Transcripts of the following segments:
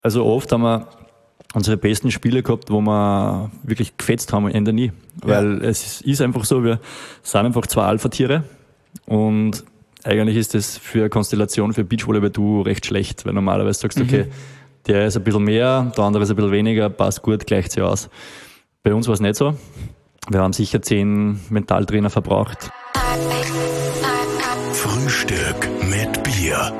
Also oft haben wir unsere besten Spiele gehabt, wo wir wirklich gefetzt haben, Ende nie. Weil es ist einfach so, wir sind einfach zwei Alpha-Tiere und eigentlich ist das für eine Konstellation für Beachvolleyball recht schlecht, weil normalerweise sagst du, okay, der ist ein bisschen mehr, der andere ist ein bisschen weniger, passt gut, gleicht sich aus. Bei uns war es nicht so. Wir haben sicher 10 Mentaltrainer verbraucht. Frühstück mit Bier.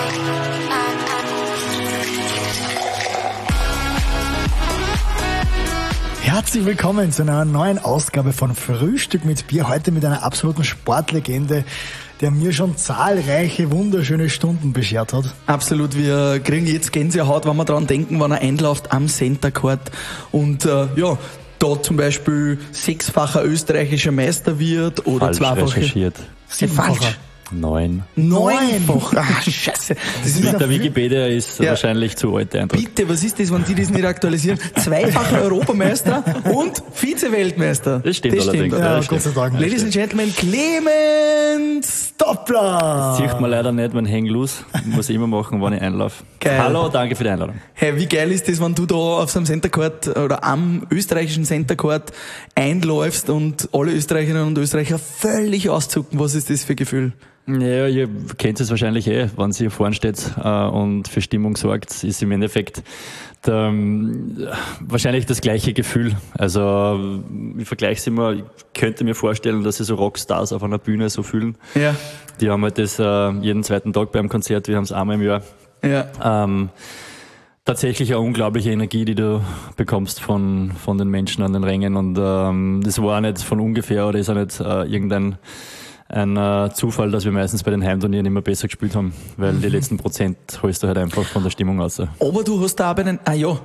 Herzlich willkommen zu einer neuen Ausgabe von Frühstück mit Bier. Heute mit einer absoluten Sportlegende, der mir schon zahlreiche wunderschöne Stunden beschert hat. Absolut, wir kriegen jetzt Gänsehaut, wenn wir daran denken, wenn er einläuft am Center Court und da zum Beispiel 6-facher österreichischer Meister wird oder Falsch 2-facher. recherchiert. Falsch. 9. 9-fach. Ah, scheiße. Das ist Mit der Wikipedia ist wahrscheinlich zu alt, der Eindruck. Bitte, was ist das, wenn die das nicht aktualisieren? 2-facher Europameister und Vize-Weltmeister. Das stimmt allerdings. Ja, das Gott sei Dank. Ladies and Gentlemen, Clemens Doppler! Sieht man leider nicht, wenn Hang loose. Muss ich immer machen, wenn ich einlaufe. Geil. Hallo, danke für die Einladung. Hey, wie geil ist das, wenn du da auf so einem Center Court oder am österreichischen Center Court einläufst und alle Österreicherinnen und Österreicher völlig auszucken? Was ist das für ein Gefühl? Ja, ihr kennt es wahrscheinlich wenn sie hier vorne steht und für Stimmung sorgt, ist im Endeffekt wahrscheinlich das gleiche Gefühl. Also ich vergleiche es immer, ich könnte mir vorstellen, dass sie so Rockstars auf einer Bühne so fühlen. Ja. Die haben halt das jeden zweiten Tag beim Konzert, wir haben es einmal im Jahr. Ja. Tatsächlich eine unglaubliche Energie, die du bekommst von den Menschen an den Rängen und das war nicht von ungefähr oder ist auch nicht irgendein Zufall, dass wir meistens bei den Heimturnieren immer besser gespielt haben, weil die letzten Prozent holst du halt einfach von der Stimmung raus. Aber du hast da auch bei den,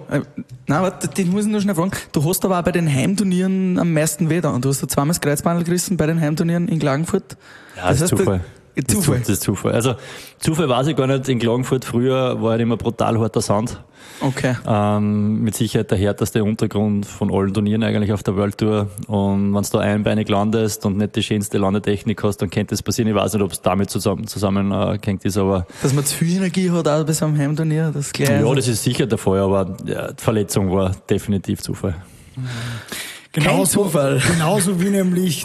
den muss ich nur schnell fragen, du hast aber auch bei den Heimturnieren am meisten weh da und du hast da zweimal das Kreuzbandel gerissen bei den Heimturnieren in Klagenfurt. Ja, das ist Zufall. Zufall. Das ist Zufall. Also Zufall weiß ich gar nicht. In Klagenfurt früher war halt immer brutal harter Sand. Okay. Mit Sicherheit der härteste Untergrund von allen Turnieren eigentlich auf der World Tour. Und wenn du da einbeinig landest und nicht die schönste Landetechnik hast, dann könnte das passieren. Ich weiß nicht, ob es damit zusammenhängt ist, aber... Dass man zu viel Energie hat auch bei so einem Heimturnier, das gleich. Ja, das ist sicher der Fall, aber die Verletzung war definitiv Zufall. Genauso wie nämlich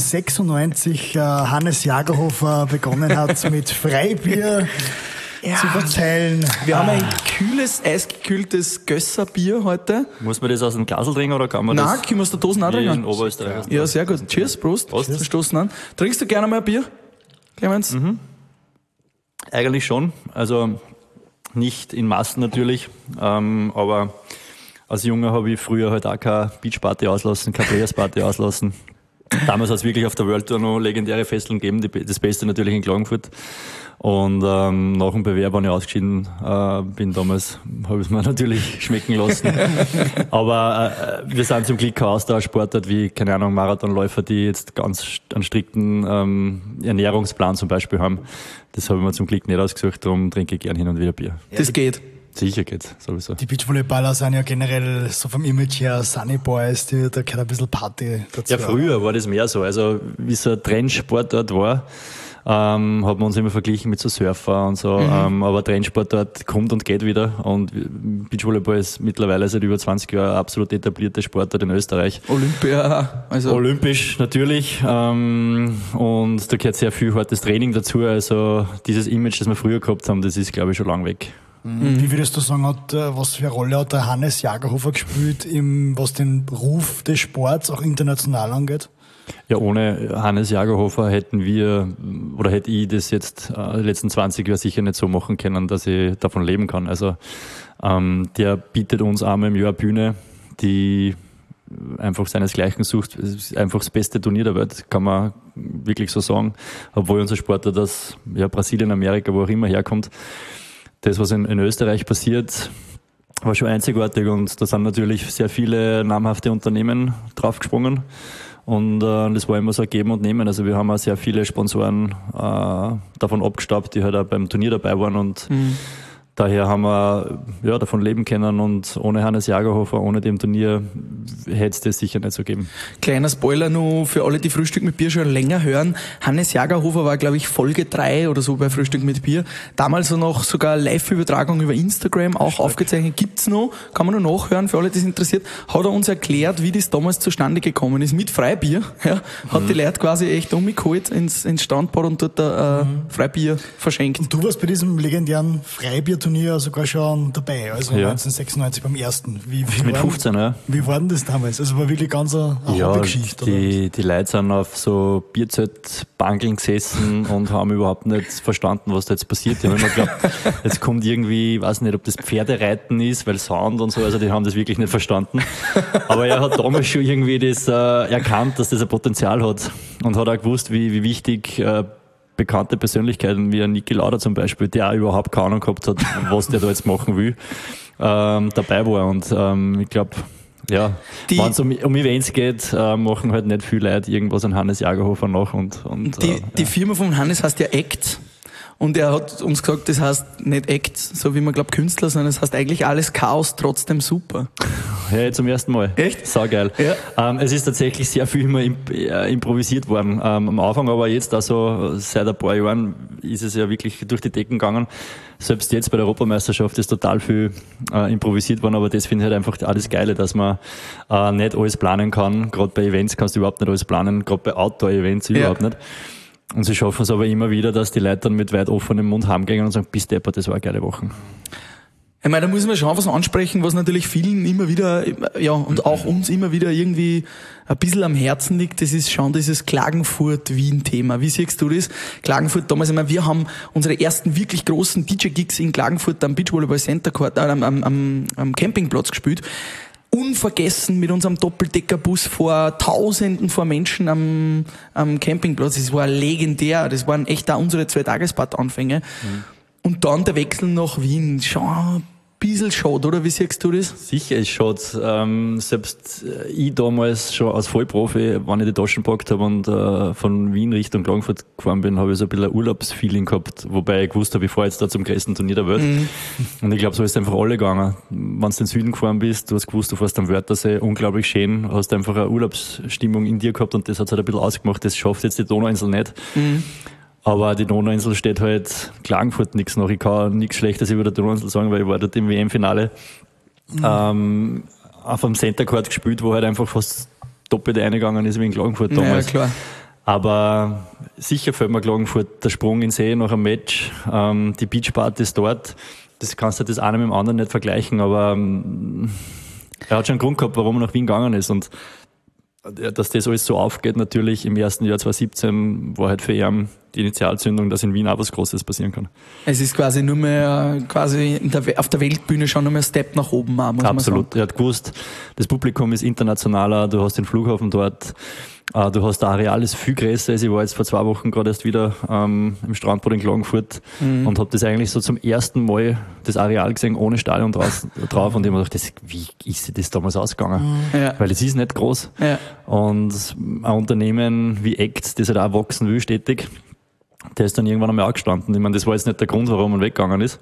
1996 Hannes Jagerhofer begonnen hat mit Freibier zu verteilen. Wir haben ein kühles, eisgekühltes Gösserbier heute. Muss man das aus dem Glasl trinken oder kann man das? Nein, können wir aus der Dose auch in trinken? Oberösterreich. Ja, sehr gut. Cheers, Prost. Prost. Wir stoßen an. Trinkst du gerne mal ein Bier, Clemens? Eigentlich schon. Also nicht in Massen natürlich, aber als Junger habe ich früher halt auch keine Beachparty auslassen, keine Players-Party auslassen. Damals hat es wirklich auf der World Tour noch legendäre Festeln gegeben, das Beste natürlich in Klagenfurt. Und nach dem Bewerb, wenn ich ausgeschieden bin damals, habe ich es mir natürlich schmecken lassen. Aber wir sind zum Glück kein Austauschsportart wie, keine Ahnung, Marathonläufer, die jetzt ganz einen strikten Ernährungsplan zum Beispiel haben. Das habe ich mir zum Glück nicht ausgesucht, darum trinke ich gern hin und wieder Bier. Das geht. Sicher geht's, sowieso. Die Beachvolleyballer sind ja generell so vom Image her Sunny Boys, da gehört ein bisschen Party dazu. Ja, früher war das mehr so. Also, wie so ein Trendsportart war, hat man uns immer verglichen mit so Surfer und so. Aber Trendsportart kommt und geht wieder. Und Beachvolleyball ist mittlerweile seit über 20 Jahren absolut etablierte Sportart in Österreich. Olympia, also. Olympisch natürlich. Und da gehört sehr viel hartes Training dazu. Also, dieses Image, das wir früher gehabt haben, das ist, glaube ich, schon lang weg. Wie würdest du sagen, was für eine Rolle hat der Hannes Jagerhofer gespielt, was den Ruf des Sports auch international angeht? Ja, ohne Hannes Jagerhofer hätte ich das jetzt die letzten 20 Jahre sicher nicht so machen können, dass ich davon leben kann. Also der bietet uns einmal im Jahr eine Bühne, die einfach seinesgleichen sucht. Es ist einfach das beste Turnier der Welt, kann man wirklich so sagen. Obwohl unser Sportler das, Brasilien, Amerika, wo auch immer herkommt, das, was in Österreich passiert, war schon einzigartig und da sind natürlich sehr viele namhafte Unternehmen draufgesprungen und das war immer so ein Geben und Nehmen. Also wir haben auch sehr viele Sponsoren davon abgestaubt, die halt auch beim Turnier dabei waren und daher haben wir davon leben können und ohne Hannes Jagerhofer, ohne dem Turnier hätte es das sicher nicht so gegeben. Kleiner Spoiler nur für alle, die Frühstück mit Bier schon länger hören. Hannes Jagerhofer war, glaube ich, Folge 3 oder so bei Frühstück mit Bier. Damals noch sogar Live-Übertragung über Instagram, auch aufgezeichnet. Gibt's noch, kann man nur nachhören, für alle, die es interessiert. Hat er uns erklärt, wie das damals zustande gekommen ist, mit Freibier. Ja, hat die Leute quasi echt umgeholt ins Standbad und dort Freibier verschenkt. Und du warst bei diesem legendären Freibierturnier sogar schon dabei, also Ja. 1996 beim ersten. Mit 15, ja. Wie war denn das damals? Also war wirklich ganz eine Hobbygeschichte, oder? Die Leute sind auf so Bierzeltbankeln gesessen und haben überhaupt nicht verstanden, was da jetzt passiert. Die haben immer geglaubt, jetzt kommt irgendwie, ich weiß nicht, ob das Pferdereiten ist, weil Sound und so, also die haben das wirklich nicht verstanden. Aber er hat damals schon irgendwie das erkannt, dass das ein Potenzial hat und hat auch gewusst, wie wichtig bekannte Persönlichkeiten wie ein Niki Lauda zum Beispiel, der auch überhaupt keine Ahnung gehabt hat, was der da jetzt machen will, dabei war. Und ich glaube, ja, wenn es um Events geht, machen halt nicht viele Leute irgendwas an Hannes Jagerhofer nach. Und die Firma von Hannes heißt ja Act. Und er hat uns gesagt, das heißt nicht Act, so wie man glaubt Künstler, sondern es heißt eigentlich alles Chaos, trotzdem super. Ja, zum ersten Mal. Echt? Saugeil. Ja. Es ist tatsächlich sehr viel immer improvisiert worden am Anfang, aber jetzt also seit ein paar Jahren ist es ja wirklich durch die Decken gegangen. Selbst jetzt bei der Europameisterschaft ist total viel improvisiert worden, aber das finde ich halt einfach auch das Geile, dass man nicht alles planen kann. Gerade bei Events kannst du überhaupt nicht alles planen, gerade bei Outdoor-Events überhaupt nicht. Und sie schaffen es aber immer wieder, dass die Leute dann mit weit offenem Mund heimgehen und sagen, bis deppert, das war eine geile Woche. Ich meine, da muss man schon was ansprechen, was natürlich vielen immer wieder, ja, und auch uns immer wieder irgendwie ein bisschen am Herzen liegt. Das ist schon dieses Klagenfurt-Wien-Thema. Wie siehst du das? Klagenfurt damals, ich meine, wir haben unsere ersten wirklich großen DJ-Gigs in Klagenfurt am Beachvolleyball Center Court, am Campingplatz gespielt. Unvergessen mit unserem Doppeldeckerbus vor Tausenden von Menschen am Campingplatz. Das war legendär. Das waren echt auch unsere 2-Tages-Bad-Anfänge. Und dann der Wechsel nach Wien. Schon ein bisschen schade, oder? Wie siehst du das? Sicher ist schade. Selbst ich damals schon als Vollprofi, wenn ich die Taschen gepackt habe und von Wien Richtung Klagenfurt gefahren bin, habe ich so ein bisschen ein Urlaubsfeeling gehabt, wobei ich gewusst habe, ich fahre jetzt da zum größten Turnier der Welt. Und ich glaube, so ist einfach alle gegangen. Wenn du in den Süden gefahren bist, du hast gewusst, du fährst am Wörthersee, unglaublich schön, hast einfach eine Urlaubsstimmung in dir gehabt und das hat es halt ein bisschen ausgemacht. Das schafft jetzt die Donauinsel nicht. Aber die Donauinsel steht halt Klagenfurt nichts nach. Ich kann nichts Schlechtes über die Donauinsel sagen, weil ich war dort im WM-Finale auf einem Center Court gespielt, wo halt einfach fast doppelt eingegangen ist wie in Klagenfurt damals. Ja, klar. Aber sicher fällt mir Klagenfurt der Sprung in den See nach einem Match, die Beachpartys dort. Das kannst du das eine mit dem anderen nicht vergleichen, aber er hat schon einen Grund gehabt, warum er nach Wien gegangen ist. Und dass das alles so aufgeht, natürlich im ersten Jahr 2017 war halt für ihn die Initialzündung, dass in Wien auch was Großes passieren kann. Es ist quasi nur mehr auf der Weltbühne schon nur mehr ein Step nach oben, muss man Absolut. sagen. Er hat gewusst, das Publikum ist internationaler, du hast den Flughafen dort, du hast das Areal ist viel größer. Also ich war jetzt vor 2 Wochen gerade erst wieder im Strandbad in Klagenfurt und habe das eigentlich so zum ersten Mal das Areal gesehen, ohne Stadion drauf und ich habe mir gedacht, wie ist sich das damals ausgegangen? Weil es ist nicht groß. Ja. Und ein Unternehmen wie Act, das halt auch wachsen will, stetig, der ist dann irgendwann einmal angestanden. Ich meine, das war jetzt nicht der Grund, warum er weggegangen ist.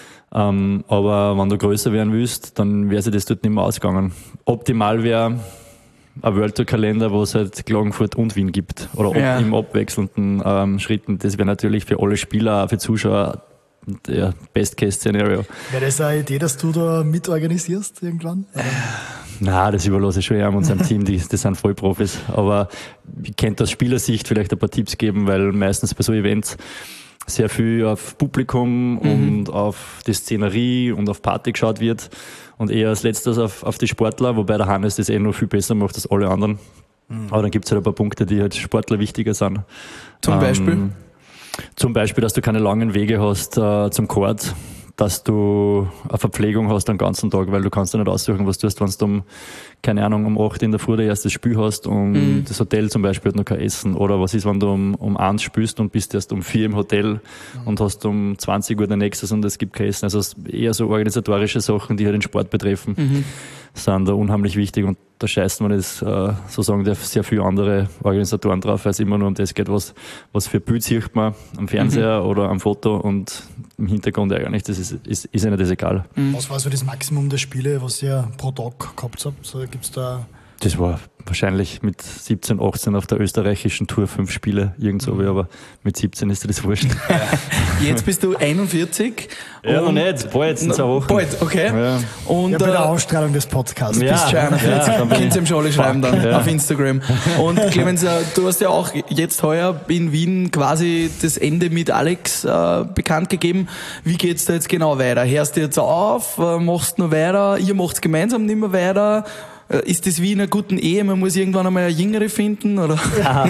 Aber wenn du größer werden willst, dann wäre sich das dort nicht mehr ausgegangen. Optimal wäre ein World Tour Kalender, wo es halt Klagenfurt und Wien gibt. Oder im abwechselnden Schritten. Das wäre natürlich für alle Spieler, auch für Zuschauer, der Best-Case-Szenario. Wäre das eine Idee, dass du da mitorganisierst irgendwann? Nein, das überlasse ich schon eher an unserem Team, die sind Vollprofis. Aber ich könnte aus Spielersicht vielleicht ein paar Tipps geben, weil meistens bei so Events sehr viel auf Publikum und auf die Szenerie und auf Party geschaut wird und eher als letztes auf die Sportler, wobei der Hannes das noch viel besser macht als alle anderen. Aber dann gibt es halt ein paar Punkte, die halt Sportler wichtiger sind. Zum Beispiel? Zum Beispiel, dass du keine langen Wege hast zum Court, dass du eine Verpflegung hast den ganzen Tag, weil du kannst ja nicht aussuchen, was du tust, wenn du keine Ahnung, um 8 in der Früh dein erstes Spiel hast und das Hotel zum Beispiel hat noch kein Essen. Oder was ist, wenn du um 1 spielst und bist erst um 4 im Hotel und hast um 20 Uhr dein nächstes und es gibt kein Essen. Also eher so organisatorische Sachen, die halt den Sport betreffen, sind da unheimlich wichtig. Und da scheißt man jetzt sozusagen sehr viele andere Organisatoren drauf, weil es immer nur um das geht, was für Bild sieht man am Fernseher oder am Foto und im Hintergrund eigentlich, das ist ihnen das egal. Was war so das Maximum der Spiele, was ihr pro Tag gehabt habt? So, gibt's da... Das war wahrscheinlich mit 17, 18 auf der österreichischen Tour 5 Spiele, irgend so, aber mit 17 ist dir das wurscht. Jetzt bist du 41. Ja, noch nicht, bald, in 2 Wochen. Bald, okay. Ja. Und bei der Ausstrahlung des Podcasts. du bist schon 41. Könnt ihr ihm schon alle schreiben dann auf Instagram. Und Clemens, du hast ja auch jetzt heuer in Wien quasi das Ende mit Alex bekannt gegeben. Wie geht's da jetzt genau weiter? Hörst du jetzt auf? Machst du noch weiter? Ihr macht's gemeinsam nicht mehr weiter? Ist das wie in einer guten Ehe? Man muss irgendwann einmal eine Jüngere finden, oder?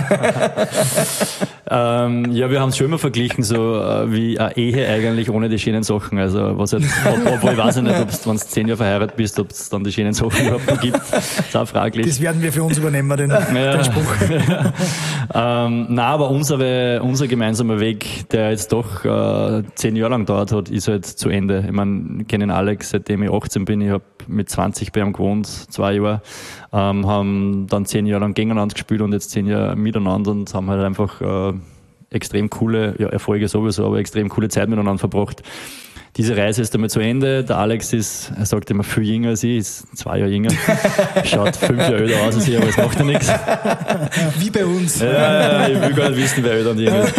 Ja, wir haben es schon immer verglichen, so wie eine Ehe eigentlich ohne die schönen Sachen. Also, was halt, obwohl ich weiß nicht, ob du, wenn du 10 Jahre verheiratet bist, ob es dann die schönen Sachen überhaupt noch gibt. Das ist auch fraglich. Das werden wir für uns übernehmen, den Spruch. Nein, aber unser gemeinsamer Weg, der jetzt doch 10 Jahre lang dauert hat, ist halt zu Ende. Ich meine, ich kenne Alex, seitdem ich 18 bin. Ich habe mit 20 bei ihm gewohnt, 2 Jahre. Haben dann 10 Jahre lang gegeneinander gespielt und jetzt 10 Jahre miteinander und haben halt einfach extrem coole, Erfolge sowieso, aber extrem coole Zeit miteinander verbracht. Diese Reise ist damit zu Ende. Der Alex er sagt immer viel jünger als ich, ist 2 Jahre jünger. Schaut 5 Jahre älter aus als ich, aber es macht ja nichts. Wie bei uns. Ja, ich will gar nicht wissen, wer älter und jünger ist.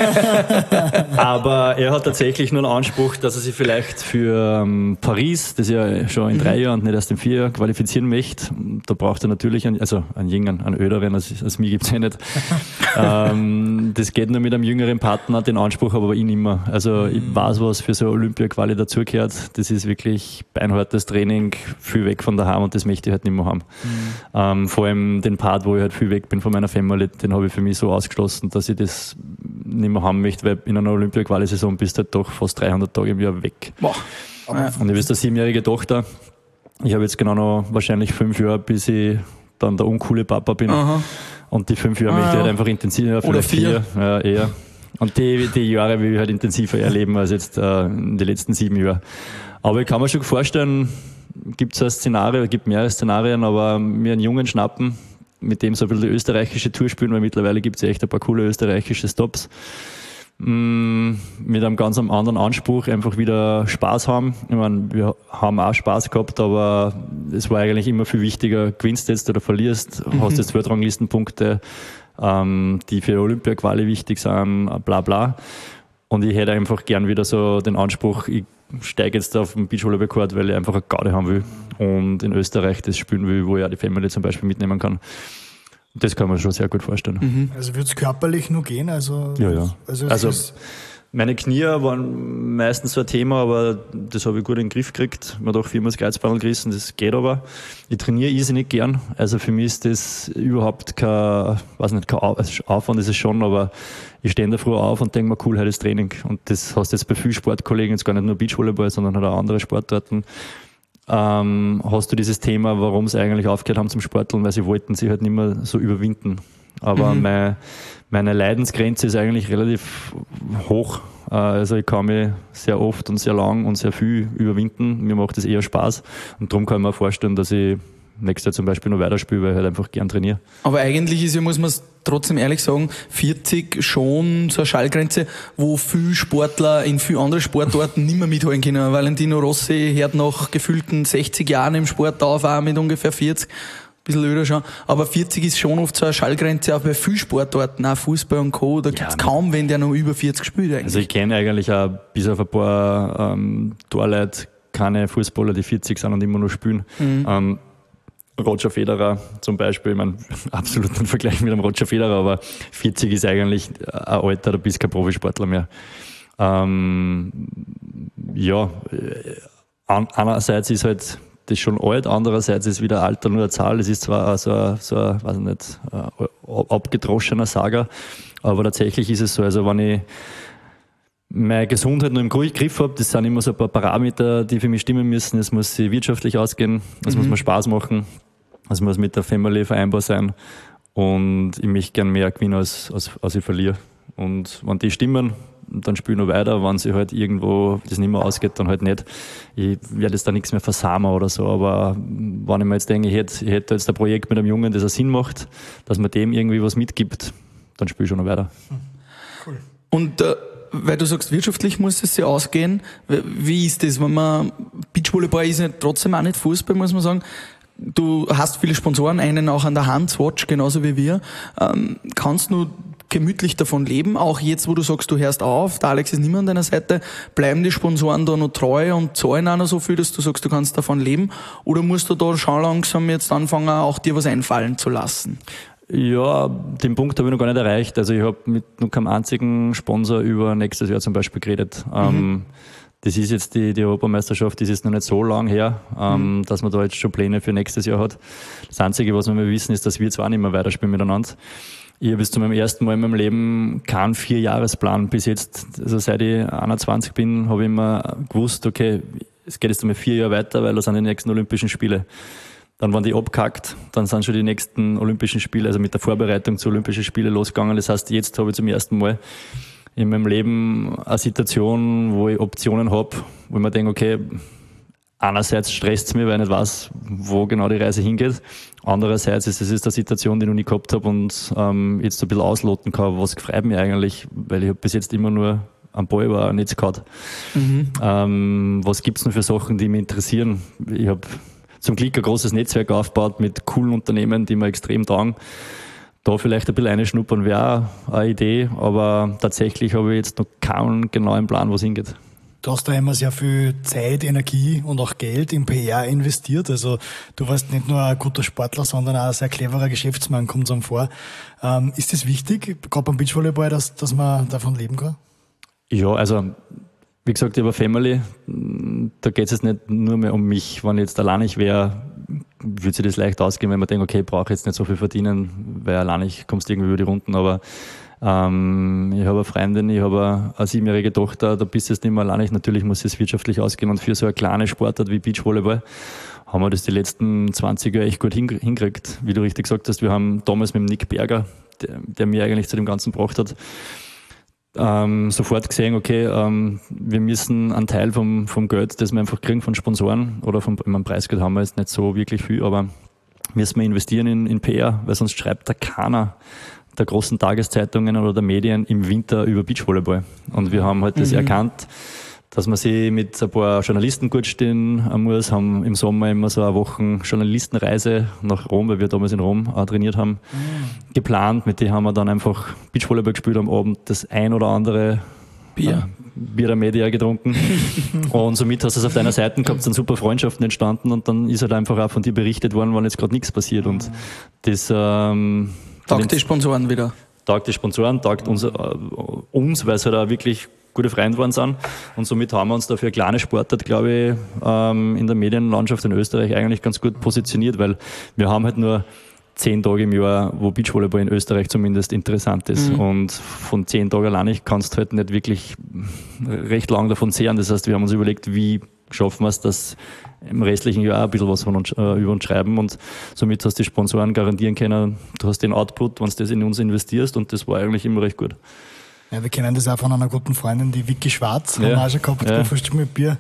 Aber er hat tatsächlich nur einen Anspruch, dass er sich vielleicht für Paris, das ja schon in 3 Jahren und nicht erst in 4 Jahren, qualifizieren möchte. Da braucht er natürlich einen Jüngeren, einen Älteren, als mich gibt's ja nicht. Das geht nur mit einem jüngeren Partner, den Anspruch habe aber ich nicht mehr. Also ich weiß, was für so Olympia-Quali dazugehört. Das ist wirklich beinhartes Training, viel weg von daheim und das möchte ich halt nicht mehr haben. Vor allem den Part, wo ich halt viel weg bin von meiner Family, den habe ich für mich so ausgeschlossen, dass ich das nicht mehr haben möchte, weil in einer Olympia-Quali-Saison bist du halt doch fast 300 Tage im Jahr weg. Boah. Und ich bin eine 7-jährige Tochter. Ich habe jetzt genau noch wahrscheinlich 5 Jahre, bis ich dann der uncoole Papa bin. Aha. Und die 5 Jahre möchte ich halt einfach intensiver, vielleicht 4. Ja, eher. Und die Jahre will ich halt intensiver erleben als jetzt in den letzten 7 Jahren. Aber ich kann mir schon vorstellen, gibt es ein Szenario, gibt mehrere Szenarien, aber mir einen Jungen schnappen, mit dem so ein bisschen die österreichische Tour spielen, weil mittlerweile gibt es ja echt ein paar coole österreichische Stops. Mit einem ganz anderen Anspruch, einfach wieder Spaß haben. Ich meine, wir haben auch Spaß gehabt, aber es war eigentlich immer viel wichtiger, gewinnst jetzt oder verlierst, hast jetzt Weltranglistenpunkte, die für Olympia-Quali wichtig sind, bla bla. Und ich hätte einfach gern wieder so den Anspruch, ich steige jetzt auf den Beachvolleyball-Court, weil ich einfach eine Garde haben will und in Österreich das spielen will, wo ich auch die Family zum Beispiel mitnehmen kann. Das kann man schon sehr gut vorstellen. Also wird es körperlich nur gehen? Also meine Knie waren meistens so ein Thema, aber das habe ich gut in den Griff gekriegt. Man hat auch 4-mal das Kreuzbandel gerissen, das geht aber. Ich trainiere irrsinnig gern. Also für mich ist das überhaupt kein Aufwand ist es schon, aber ich stehe in der Früh auf und denke mir, cool, heute ist Training. Und das hast du jetzt bei vielen Sportkollegen, jetzt gar nicht nur Beachvolleyball, sondern halt auch andere Sportarten. Hast du dieses Thema, warum sie eigentlich aufgehört haben zum Sporteln, weil sie wollten sich halt nicht mehr so überwinden. Aber meine Leidensgrenze ist eigentlich relativ hoch. Also ich kann mich sehr oft und sehr lang und sehr viel überwinden. Mir macht das eher Spaß. Und darum kann ich mir vorstellen, dass ich nächstes Jahr zum Beispiel noch weiterspiele, weil ich halt einfach gern trainiere. Aber eigentlich ist ja, muss man es trotzdem ehrlich sagen, 40 schon so eine Schallgrenze, wo viele Sportler in viele andere Sportarten nicht mehr mithalten können. Valentino Rossi hört nach gefühlten 60 Jahren im Sport auf, auch mit ungefähr 40. Bisschen öder schon. Aber 40 ist schon oft so eine Schallgrenze auch bei vielen Sportarten, auch Fußball und Co. Da gibt's kaum wen, der noch über 40 spielt eigentlich. Also ich kenne eigentlich auch bis auf ein paar Torleute keine Fußballer, die 40 sind und immer noch spielen. Roger Federer zum Beispiel, ich meine, absolut ein Vergleich mit einem Roger Federer, aber 40 ist eigentlich ein Alter, da bist du kein Profisportler mehr. Einerseits ist halt das schon alt, andererseits ist wieder Alter nur eine Zahl. Es ist zwar so ein, weiß ich nicht, abgedroschener Saga, aber tatsächlich ist es so, also wenn ich meine Gesundheit nur im Griff habe, das sind immer so ein paar Parameter, die für mich stimmen müssen. Es muss sich wirtschaftlich ausgehen, es muss mir Spaß machen, es muss mit der Family vereinbar sein und ich möchte gern mehr gewinnen, als ich verliere. Und wenn die stimmen, dann spiele ich noch weiter. Wenn sich halt irgendwo das nicht mehr ausgeht, dann halt nicht. Ich werde jetzt da nichts mehr versamen oder so, aber wenn ich mir jetzt denke, ich hätte jetzt ein Projekt mit einem Jungen, das einen Sinn macht, dass man dem irgendwie was mitgibt, dann spiele ich schon noch weiter. Cool. Und weil du sagst, wirtschaftlich muss es sich ausgehen, wie ist das, wenn man, Beachvolleyball ist ja trotzdem auch nicht Fußball, muss man sagen. Du hast viele Sponsoren, einen auch an der Hand, Swatch, genauso wie wir. Kannst du gemütlich davon leben? Auch jetzt, wo du sagst, du hörst auf, der Alex ist nicht mehr an deiner Seite, bleiben die Sponsoren da noch treu und zahlen auch noch so viel, dass du sagst, du kannst davon leben? Oder musst du da schon langsam jetzt anfangen, auch dir was einfallen zu lassen? Ja, den Punkt habe ich noch gar nicht erreicht. Also ich habe mit noch keinem einzigen Sponsor über nächstes Jahr zum Beispiel geredet. Das ist jetzt die Europameisterschaft, das ist noch nicht so lang her, dass man da jetzt schon Pläne für nächstes Jahr hat. Das Einzige, was wir wissen, ist, dass wir zwar nicht mehr weiterspielen miteinander. Ich habe jetzt zu meinem ersten Mal in meinem Leben keinen 4-Jahresplan bis jetzt. Also seit ich 21 bin, habe ich immer gewusst, okay, es geht jetzt einmal 4 Jahre weiter, weil das sind die nächsten Olympischen Spiele. Dann waren die abgehackt, dann sind schon die nächsten Olympischen Spiele, also mit der Vorbereitung zu Olympischen Spiele losgegangen. Das heißt, jetzt habe ich zum ersten Mal in meinem Leben eine Situation, wo ich Optionen habe, wo ich mir denke, okay, einerseits stresst es mich, weil ich nicht weiß, wo genau die Reise hingeht. Andererseits ist es eine Situation, die ich noch nie gehabt habe und jetzt so ein bisschen ausloten kann, was freut mich eigentlich, weil ich habe bis jetzt immer nur am Ball war, nichts gehabt. Was gibt's denn für Sachen, die mich interessieren? Ich habe zum Glück ein großes Netzwerk aufgebaut mit coolen Unternehmen, die mir extrem taugen. Da vielleicht ein bisschen reinschnuppern wäre auch eine Idee, aber tatsächlich habe ich jetzt noch keinen genauen Plan, wo es hingeht. Du hast da immer sehr viel Zeit, Energie und auch Geld in PR investiert. Also du warst nicht nur ein guter Sportler, sondern auch ein sehr cleverer Geschäftsmann, kommt es einem vor. Ist das wichtig, gerade beim Beachvolleyball, dass man davon leben kann? Ja, also wie gesagt, ich habe eine Family. Da geht es jetzt nicht nur mehr um mich. Wenn ich jetzt alleinig wäre, würde sich das leicht ausgehen, wenn man denkt, okay, ich brauche jetzt nicht so viel verdienen, weil alleinig kommst du irgendwie über die Runden, aber ich habe eine Freundin, ich habe eine 7-jährige Tochter, da bist du jetzt nicht mehr alleinig. Natürlich muss es wirtschaftlich ausgehen und für so eine kleine Sportart wie Beachvolleyball haben wir das die letzten 20 Jahre echt gut hingekriegt. Wie du richtig gesagt hast, wir haben damals mit dem Nick Berger, der mir eigentlich zu dem Ganzen gebracht hat, sofort gesehen, okay, wir müssen einen Teil vom Geld, das wir einfach kriegen von Sponsoren oder vom Preisgeld haben wir jetzt nicht so wirklich viel, aber müssen wir investieren in PR, weil sonst schreibt da keiner der großen Tageszeitungen oder der Medien im Winter über Beachvolleyball. Und wir haben halt das erkannt, dass man sich mit ein paar Journalisten gut stehen muss, haben im Sommer immer so eine Woche Journalistenreise nach Rom, weil wir damals in Rom trainiert haben, geplant. Mit denen haben wir dann einfach Beachvolleyball gespielt am Abend, das ein oder andere Bier der Media getrunken. Und somit hast du es auf deiner Seite gehabt, sind super Freundschaften entstanden und dann ist halt einfach auch von dir berichtet worden, wenn jetzt gerade nichts passiert. Und das taugt die Sponsoren wieder. Taugt die Sponsoren, taugt uns, weil es halt auch wirklich gute Freunde geworden sind. Und somit haben wir uns da für eine kleine Sportart, glaube ich, in der Medienlandschaft in Österreich eigentlich ganz gut positioniert, weil wir haben halt nur 10 Tage im Jahr, wo Beachvolleyball in Österreich zumindest interessant ist. Und von 10 Tagen allein kannst du halt nicht wirklich recht lang davon zehren. Das heißt, wir haben uns überlegt, wie schaffen wir es, dass im restlichen Jahr ein bisschen was von uns, über uns schreiben und somit hast du die Sponsoren garantieren können, du hast den Output, wenn du das in uns investierst und das war eigentlich immer recht gut. Ja, wir kennen das auch von einer guten Freundin, die Vicky Schwarz, haben wir auch schon gehabt, bei Frühstück mit Bier,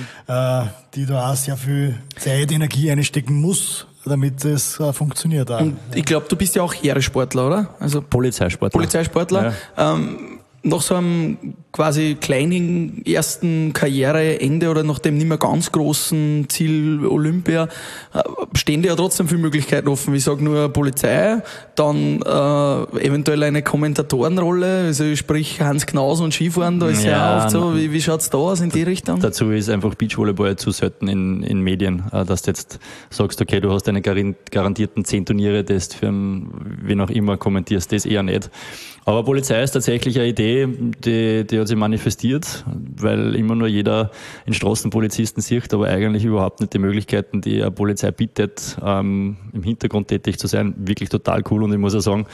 die da auch sehr viel Zeit, Energie einstecken muss, damit es funktioniert. Auch. Und ich glaube, du bist ja auch Heeressportler, oder? Also Polizeisportler. Ja. Nach so einem quasi kleinen ersten Karriereende oder nach dem nicht mehr ganz großen Ziel Olympia stehen dir ja trotzdem viele Möglichkeiten offen. Ich sage nur Polizei, dann eventuell eine Kommentatorenrolle, also sprich Hans Knaus und Skifahren, da ist ja oft so. Wie schaut's da aus in die Richtung? Dazu ist einfach Beachvolleyball zu selten in Medien, dass du jetzt sagst, okay, du hast eine garantierten 10 Turniere, das für wen auch immer kommentierst, das eher nicht. Aber Polizei ist tatsächlich eine Idee, die hat sich manifestiert, weil immer nur jeder einen Straßenpolizisten sieht, aber eigentlich überhaupt nicht die Möglichkeiten, die eine Polizei bietet, im Hintergrund tätig zu sein. Wirklich total cool und ich muss auch sagen,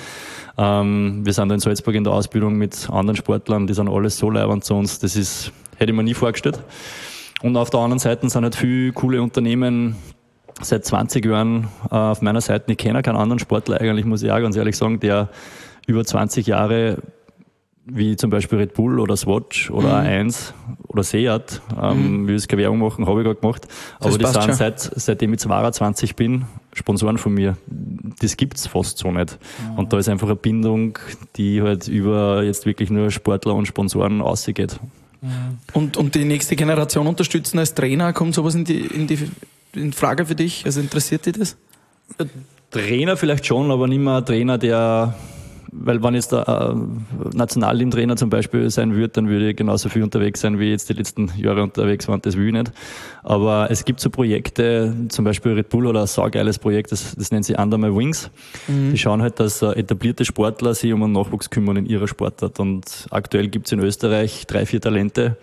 wir sind da in Salzburg in der Ausbildung mit anderen Sportlern, die sind alles so leibend zu uns, hätte ich mir nie vorgestellt. Und auf der anderen Seite sind halt viele coole Unternehmen, seit 20 Jahren auf meiner Seite. Ich kenne keinen anderen Sportler eigentlich, muss ich auch ganz ehrlich sagen, der über 20 Jahre wie zum Beispiel Red Bull oder Swatch oder A1 oder Seat, will jetzt keine Werbung machen, habe ich gerade gemacht, aber die sind seitdem ich 22 bin, Sponsoren von mir. Das gibt's fast so nicht. Und da ist einfach eine Bindung, die halt über jetzt wirklich nur Sportler und Sponsoren ausgeht. Und die nächste Generation unterstützen als Trainer, kommt sowas in Frage für dich? Also interessiert dich das? Trainer vielleicht schon, aber nicht mehr ein Trainer, weil wenn jetzt der Nationalteam-Trainer zum Beispiel sein würde, dann würde ich genauso viel unterwegs sein, wie jetzt die letzten Jahre unterwegs waren, das will ich nicht. Aber es gibt so Projekte, zum Beispiel Red Bull oder ein saugeiles Projekt, das nennt sich Under My Wings. Die schauen halt, dass etablierte Sportler sich um einen Nachwuchs kümmern in ihrer Sportart. Und aktuell gibt es in Österreich 3-4 Talente,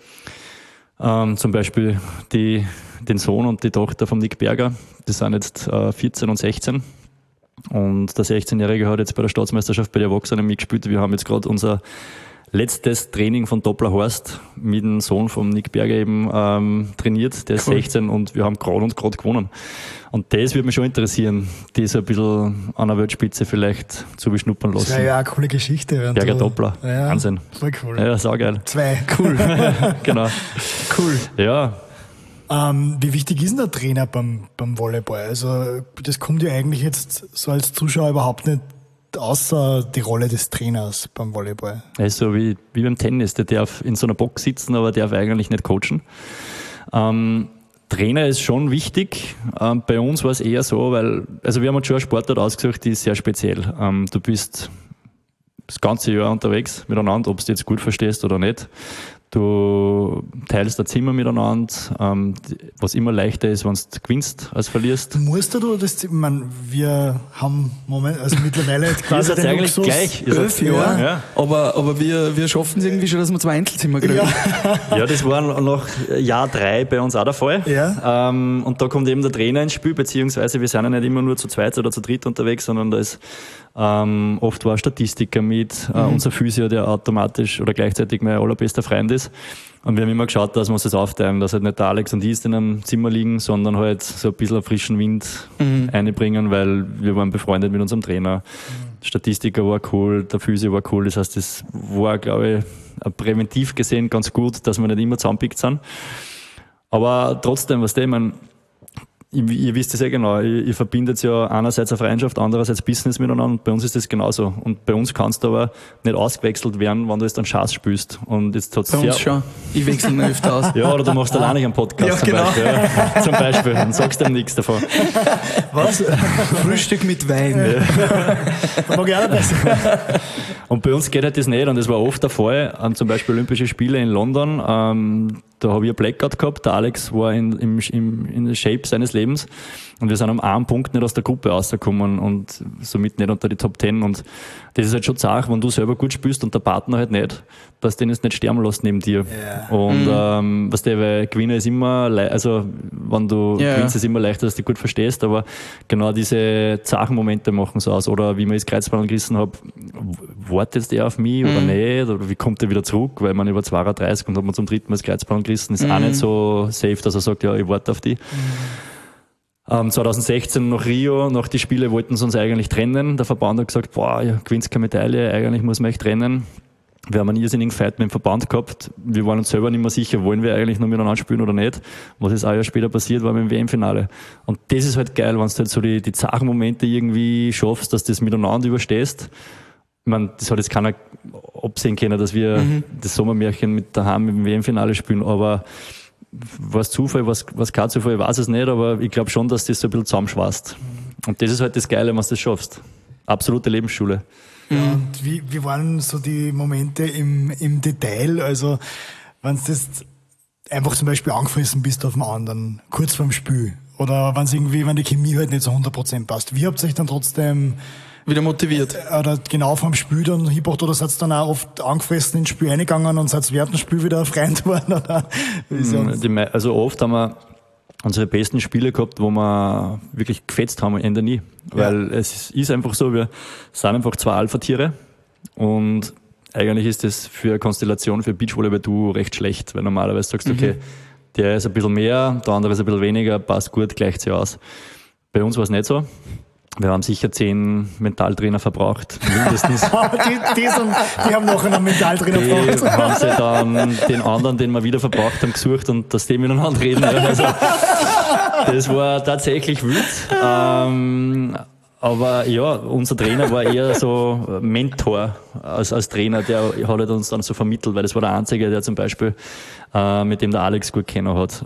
zum Beispiel den Sohn und die Tochter von Nick Berger, die sind jetzt 14 und 16. Und der 16-Jährige hat jetzt bei der Staatsmeisterschaft bei den Erwachsenen mitgespielt. Wir haben jetzt gerade unser letztes Training von Doppler Horst mit dem Sohn von Nick Berger eben trainiert. Der ist 16 und wir haben gerade gewonnen. Und das würde mich schon interessieren, die so ein bisschen an der Weltspitze vielleicht zu beschnuppern lassen. Das wäre ja eine coole Geschichte. Berger Doppler, ja, Wahnsinn. Voll cool. Ja, saugeil. 2. Cool. Genau. Cool. Ja. Wie wichtig ist denn der Trainer beim Volleyball? Also das kommt ja eigentlich jetzt so als Zuschauer überhaupt nicht außer die Rolle des Trainers beim Volleyball. Also wie beim Tennis, der darf in so einer Box sitzen, aber darf eigentlich nicht coachen. Trainer ist schon wichtig. Bei uns war es eher so, weil wir haben uns schon eine Sportart ausgesucht, die ist sehr speziell. Du bist das ganze Jahr unterwegs miteinander, ob du jetzt gut verstehst oder nicht. Du teilst ein Zimmer miteinander, was immer leichter ist, wenn du gewinnst als verlierst. Musst du das, ich meine, wir haben mittlerweile quasi den eigentlich Luxus, gleich. 11 Jahre. Ja. Aber wir schaffen es irgendwie schon, dass wir 2 Einzelzimmer kriegen. Ja, das war nach Jahr 3 bei uns auch der Fall. Ja. Und da kommt eben der Trainer ins Spiel, beziehungsweise wir sind ja nicht immer nur zu zweit oder zu dritt unterwegs, sondern da ist oft war ein Statistiker mit, unser Physio, der automatisch oder gleichzeitig mein allerbester Freund ist. Und wir haben immer geschaut, dass wir uns das aufteilen, dass halt nicht der Alex und ich in einem Zimmer liegen, sondern halt so ein bisschen frischen Wind einbringen, weil wir waren befreundet mit unserem Trainer. Der Statistiker war cool, der Physio war cool, das heißt, das war, glaube ich, präventiv gesehen ganz gut, dass wir nicht immer zusammenpickt sind. Aber trotzdem, was ihr wisst es ja genau, ihr verbindet ja einerseits eine Freundschaft, andererseits Business miteinander und bei uns ist das genauso. Und bei uns kannst du aber nicht ausgewechselt werden, wenn du jetzt einen Schatz spielst. Und jetzt hat's bei uns schon. Ich wechsle ihn öfter aus. Ja, oder du machst alleine einen Podcast zum Beispiel. Ja. Zum Beispiel. Dann sagst du dem nichts davon. Was? Frühstück mit Wein. Ja. Mag ich auch besser. Und bei uns geht halt das nicht und das war oft der Fall. Zum Beispiel Olympische Spiele in London, da habe ich ein Blackout gehabt. Der Alex war in der Shape seines Lebens und wir sind am einen Punkt nicht aus der Gruppe rausgekommen und somit nicht unter die Top 10. Und das ist halt schon zart, wenn du selber gut spielst und der Partner halt nicht, dass den jetzt nicht sterben lässt neben dir. Yeah. Und weil Gewinner ist immer, wenn du gewinnst, ist immer leichter, dass du dich gut verstehst, aber genau diese zarten Momente machen es aus. Oder wie man das Kreuzband gerissen habe, wartet der auf mich oder nicht? Oder wie kommt der wieder zurück? Weil man über 32 und hat man zum 3. Mal das Kreuzband gerissen, ist auch nicht so safe, dass er sagt, ja, ich warte auf die. 2016 nach Rio, nach die Spiele wollten sie uns eigentlich trennen. Der Verband hat gesagt, gewinnst keine Medaille, eigentlich muss man echt trennen. Wir haben einen irrsinnigen Fight mit dem Verband gehabt. Wir waren uns selber nicht mehr sicher, wollen wir eigentlich noch miteinander spielen oder nicht. Was ist ein Jahr später passiert, war mit dem WM-Finale. Und das ist halt geil, wenn du halt so die zarten Momente irgendwie schaffst, dass du das miteinander überstehst. Ich meine, das hat jetzt keiner absehen können, dass wir das Sommermärchen mit daheim mit dem WM-Finale spielen, aber was Zufall, was kein Zufall, ich weiß es nicht, aber ich glaube schon, dass das so ein bisschen zusammenschweißt. Und das ist halt das Geile, wenn du das schaffst. Absolute Lebensschule. Ja, und wie waren so die Momente im Detail? Also, wenn du jetzt einfach zum Beispiel angefressen bist auf den anderen, kurz vorm Spiel, oder wenn die Chemie halt nicht so 100% passt. Wie habt ihr euch dann trotzdem wieder motiviert? Oder genau vom Spiel dann hingebracht, oder seid ihr dann auch oft angefressen ins Spiel reingegangen und seid während dem Spiel wieder ein Freund geworden? Oder? Also oft haben wir unsere besten Spiele gehabt, wo wir wirklich gefetzt haben, Ende nie. Weil es ist einfach so, wir sind einfach 2 Alpha-Tiere und eigentlich ist das für eine Konstellation für Beachvolleyball recht schlecht, weil normalerweise sagst du, okay, der ist ein bisschen mehr, der andere ist ein bisschen weniger, passt gut, gleicht sich aus. Bei uns war es nicht so. Wir haben sicher 10 Mentaltrainer verbraucht, mindestens. die haben noch einen Mentaltrainer verbraucht. Die haben sie dann den anderen, den wir wieder verbraucht haben, gesucht und dass die miteinander reden. Also, das war tatsächlich wild. Aber ja, unser Trainer war eher so Mentor als Trainer, der hat halt uns dann so vermittelt, weil das war der Einzige, der zum Beispiel, mit dem der Alex gut kennen hat.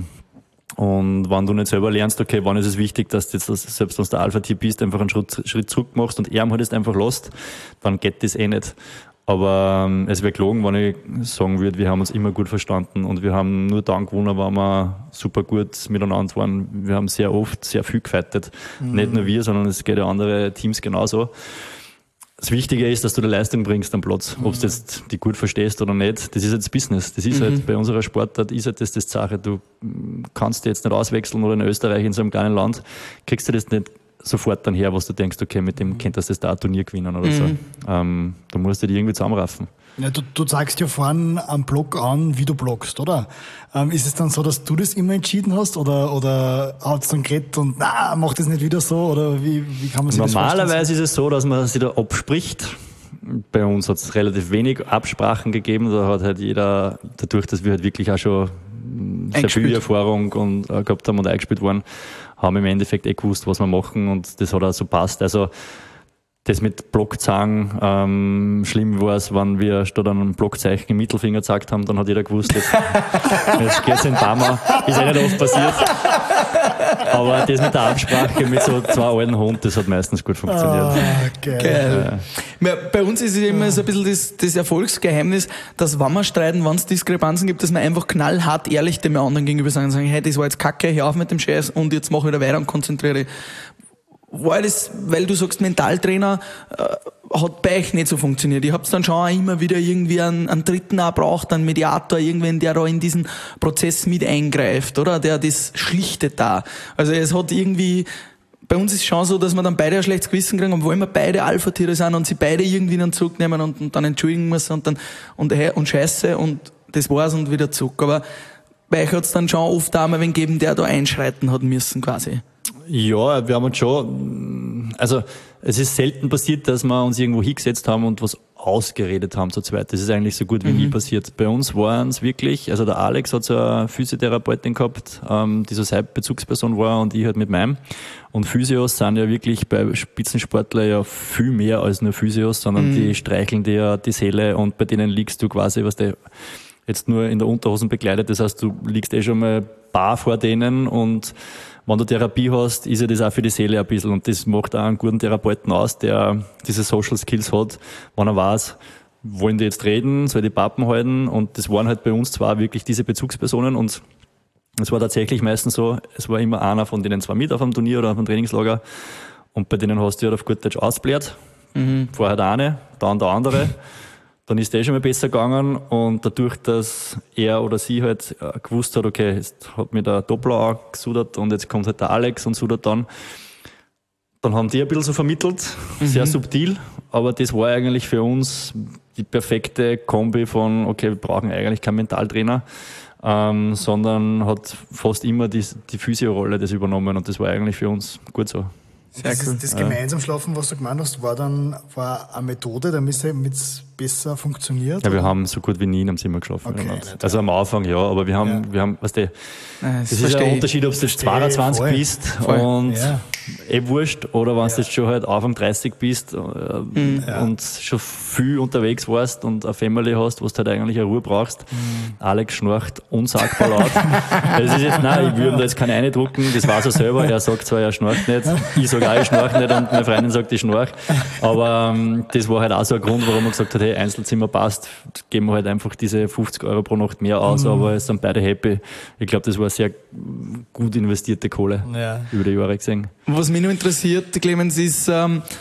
Und wenn du nicht selber lernst, okay, wann ist es wichtig, dass du jetzt, selbst wenn du der Alpha-Tier bist, einfach einen Schritt zurück machst und er halt jetzt einfach lässt, dann geht das nicht. Aber es wäre gelogen, wenn ich sagen würde, wir haben uns immer gut verstanden und wir haben nur dann gewonnen, weil wir super gut miteinander waren. Wir haben sehr oft sehr viel gefightet. Nicht nur wir, sondern es geht ja andere Teams genauso. Das Wichtige ist, dass du die Leistung bringst am Platz. Ob du jetzt die gut verstehst oder nicht, das ist jetzt Business. Das ist halt bei unserer Sportart ist halt das Sache. Du kannst dich jetzt nicht auswechseln oder in Österreich in so einem kleinen Land kriegst du das nicht sofort dann her, was du denkst, okay, mit dem könntest du da ein Turnier gewinnen oder so. Da musst du dich irgendwie zusammenraffen. Ja, du zeigst ja vorhin am Blog an, wie du bloggst, oder? Ist es dann so, dass du das immer entschieden hast oder hat es dann geredet und mach das nicht wieder so? Oder wie kann man sich das vorstellen? Normalerweise ist es so, dass man sich da abspricht. Bei uns hat es relativ wenig Absprachen gegeben. Da hat halt jeder, dadurch, dass wir halt wirklich auch schon sehr viel Erfahrung und gehabt haben und eingespielt waren, haben im Endeffekt gewusst, was wir machen und das hat auch so passt. Also das mit Blockzeichen, schlimm war es, wenn wir statt einem Blockzeichen im Mittelfinger gezeigt haben, dann hat jeder gewusst, jetzt geht's in Bama. Ist nicht oft passiert. Aber das mit der Absprache mit so 2 alten Hunden, das hat meistens gut funktioniert. Geil. Ja. Bei uns ist es immer so ein bisschen das Erfolgsgeheimnis, dass wenn wir streiten, wenn es Diskrepanzen gibt, dass wir einfach knallhart ehrlich dem anderen gegenüber sagen, hey, das war jetzt Kacke, hör auf mit dem Scheiß und jetzt mach ich wieder weiter und konzentriere. War das, weil du sagst, Mentaltrainer, hat bei euch nicht so funktioniert. Ihr habt dann schon auch immer wieder irgendwie einen Dritten auch braucht, einen Mediator, irgendwen, der da in diesen Prozess mit eingreift, oder? Der das schlichtet da. Also es hat irgendwie, bei uns ist es schon so, dass wir dann beide ein schlechtes Gewissen kriegen, obwohl wir beide Alpha-Tiere sind und sie beide irgendwie in den Zug nehmen und dann entschuldigen müssen und dann, und Scheiße und das war's und wieder zurück. Aber bei euch hat es dann schon oft auch mal wen gegeben, der da einschreiten hat müssen, quasi. Ja, wir haben uns schon, also es ist selten passiert, dass wir uns irgendwo hingesetzt haben und was ausgeredet haben zu zweit. Das ist eigentlich so gut wie nie passiert. Bei uns waren es wirklich, also der Alex hat so eine Physiotherapeutin gehabt, die so seine Bezugsperson war und ich halt mit meinem. Und Physios sind ja wirklich bei Spitzensportlern ja viel mehr als nur Physios, sondern die streicheln dir ja die Seele und bei denen liegst du quasi, was der jetzt nur in der Unterhosen bekleidet. Das heißt, du liegst schon mal bar vor denen und wenn du Therapie hast, ist ja das auch für die Seele ein bisschen. Und das macht auch einen guten Therapeuten aus, der diese Social Skills hat, wenn er weiß, wollen die jetzt reden, soll die Pappen halten. Und das waren halt bei uns zwar wirklich diese Bezugspersonen. Und es war tatsächlich meistens so, es war immer einer von denen 2 mit auf einem Turnier oder auf einem Trainingslager. Und bei denen hast du halt auf gut Deutsch ausbläht. Vorher der eine, dann der andere. Dann ist der schon mal besser gegangen und dadurch, dass er oder sie halt gewusst hat, okay, jetzt hat mir der Doppler auch gesudert und jetzt kommt halt der Alex und sudert dann haben die ein bisschen so vermittelt, sehr subtil, aber das war eigentlich für uns die perfekte Kombi von, okay, wir brauchen eigentlich keinen Mentaltrainer, sondern hat fast immer die Physio-Rolle das übernommen und das war eigentlich für uns gut so. Sehr cool. Das gemeinsam Schlafen, was du gemeint hast, war eine Methode, damit es besser funktioniert? Ja, wir haben so gut wie nie in einem Zimmer geschlafen. Okay, also am Anfang ja, aber wir haben weißt du, das ist ein Unterschied, ob du jetzt 22 bist und wurscht, oder wenn du jetzt schon halt Anfang 30 bist und schon viel unterwegs warst und eine Family hast, wo du halt eigentlich eine Ruhe brauchst. Alex schnarcht unsagbar laut. Das ist jetzt, nein, ich würde da jetzt keine reindrucken, das weiß er selber, er sagt zwar, er schnarcht nicht, ich sage auch, ich schnarche nicht und meine Freundin sagt, ich schnarche, aber das war halt auch so ein Grund, warum er gesagt hat, hey, Einzelzimmer passt, geben wir halt einfach diese 50 € pro Nacht mehr aus, aber es sind beide happy. Ich glaube, das war sehr gut investierte Kohle über die Jahre gesehen. Was mich noch interessiert, Clemens, ist,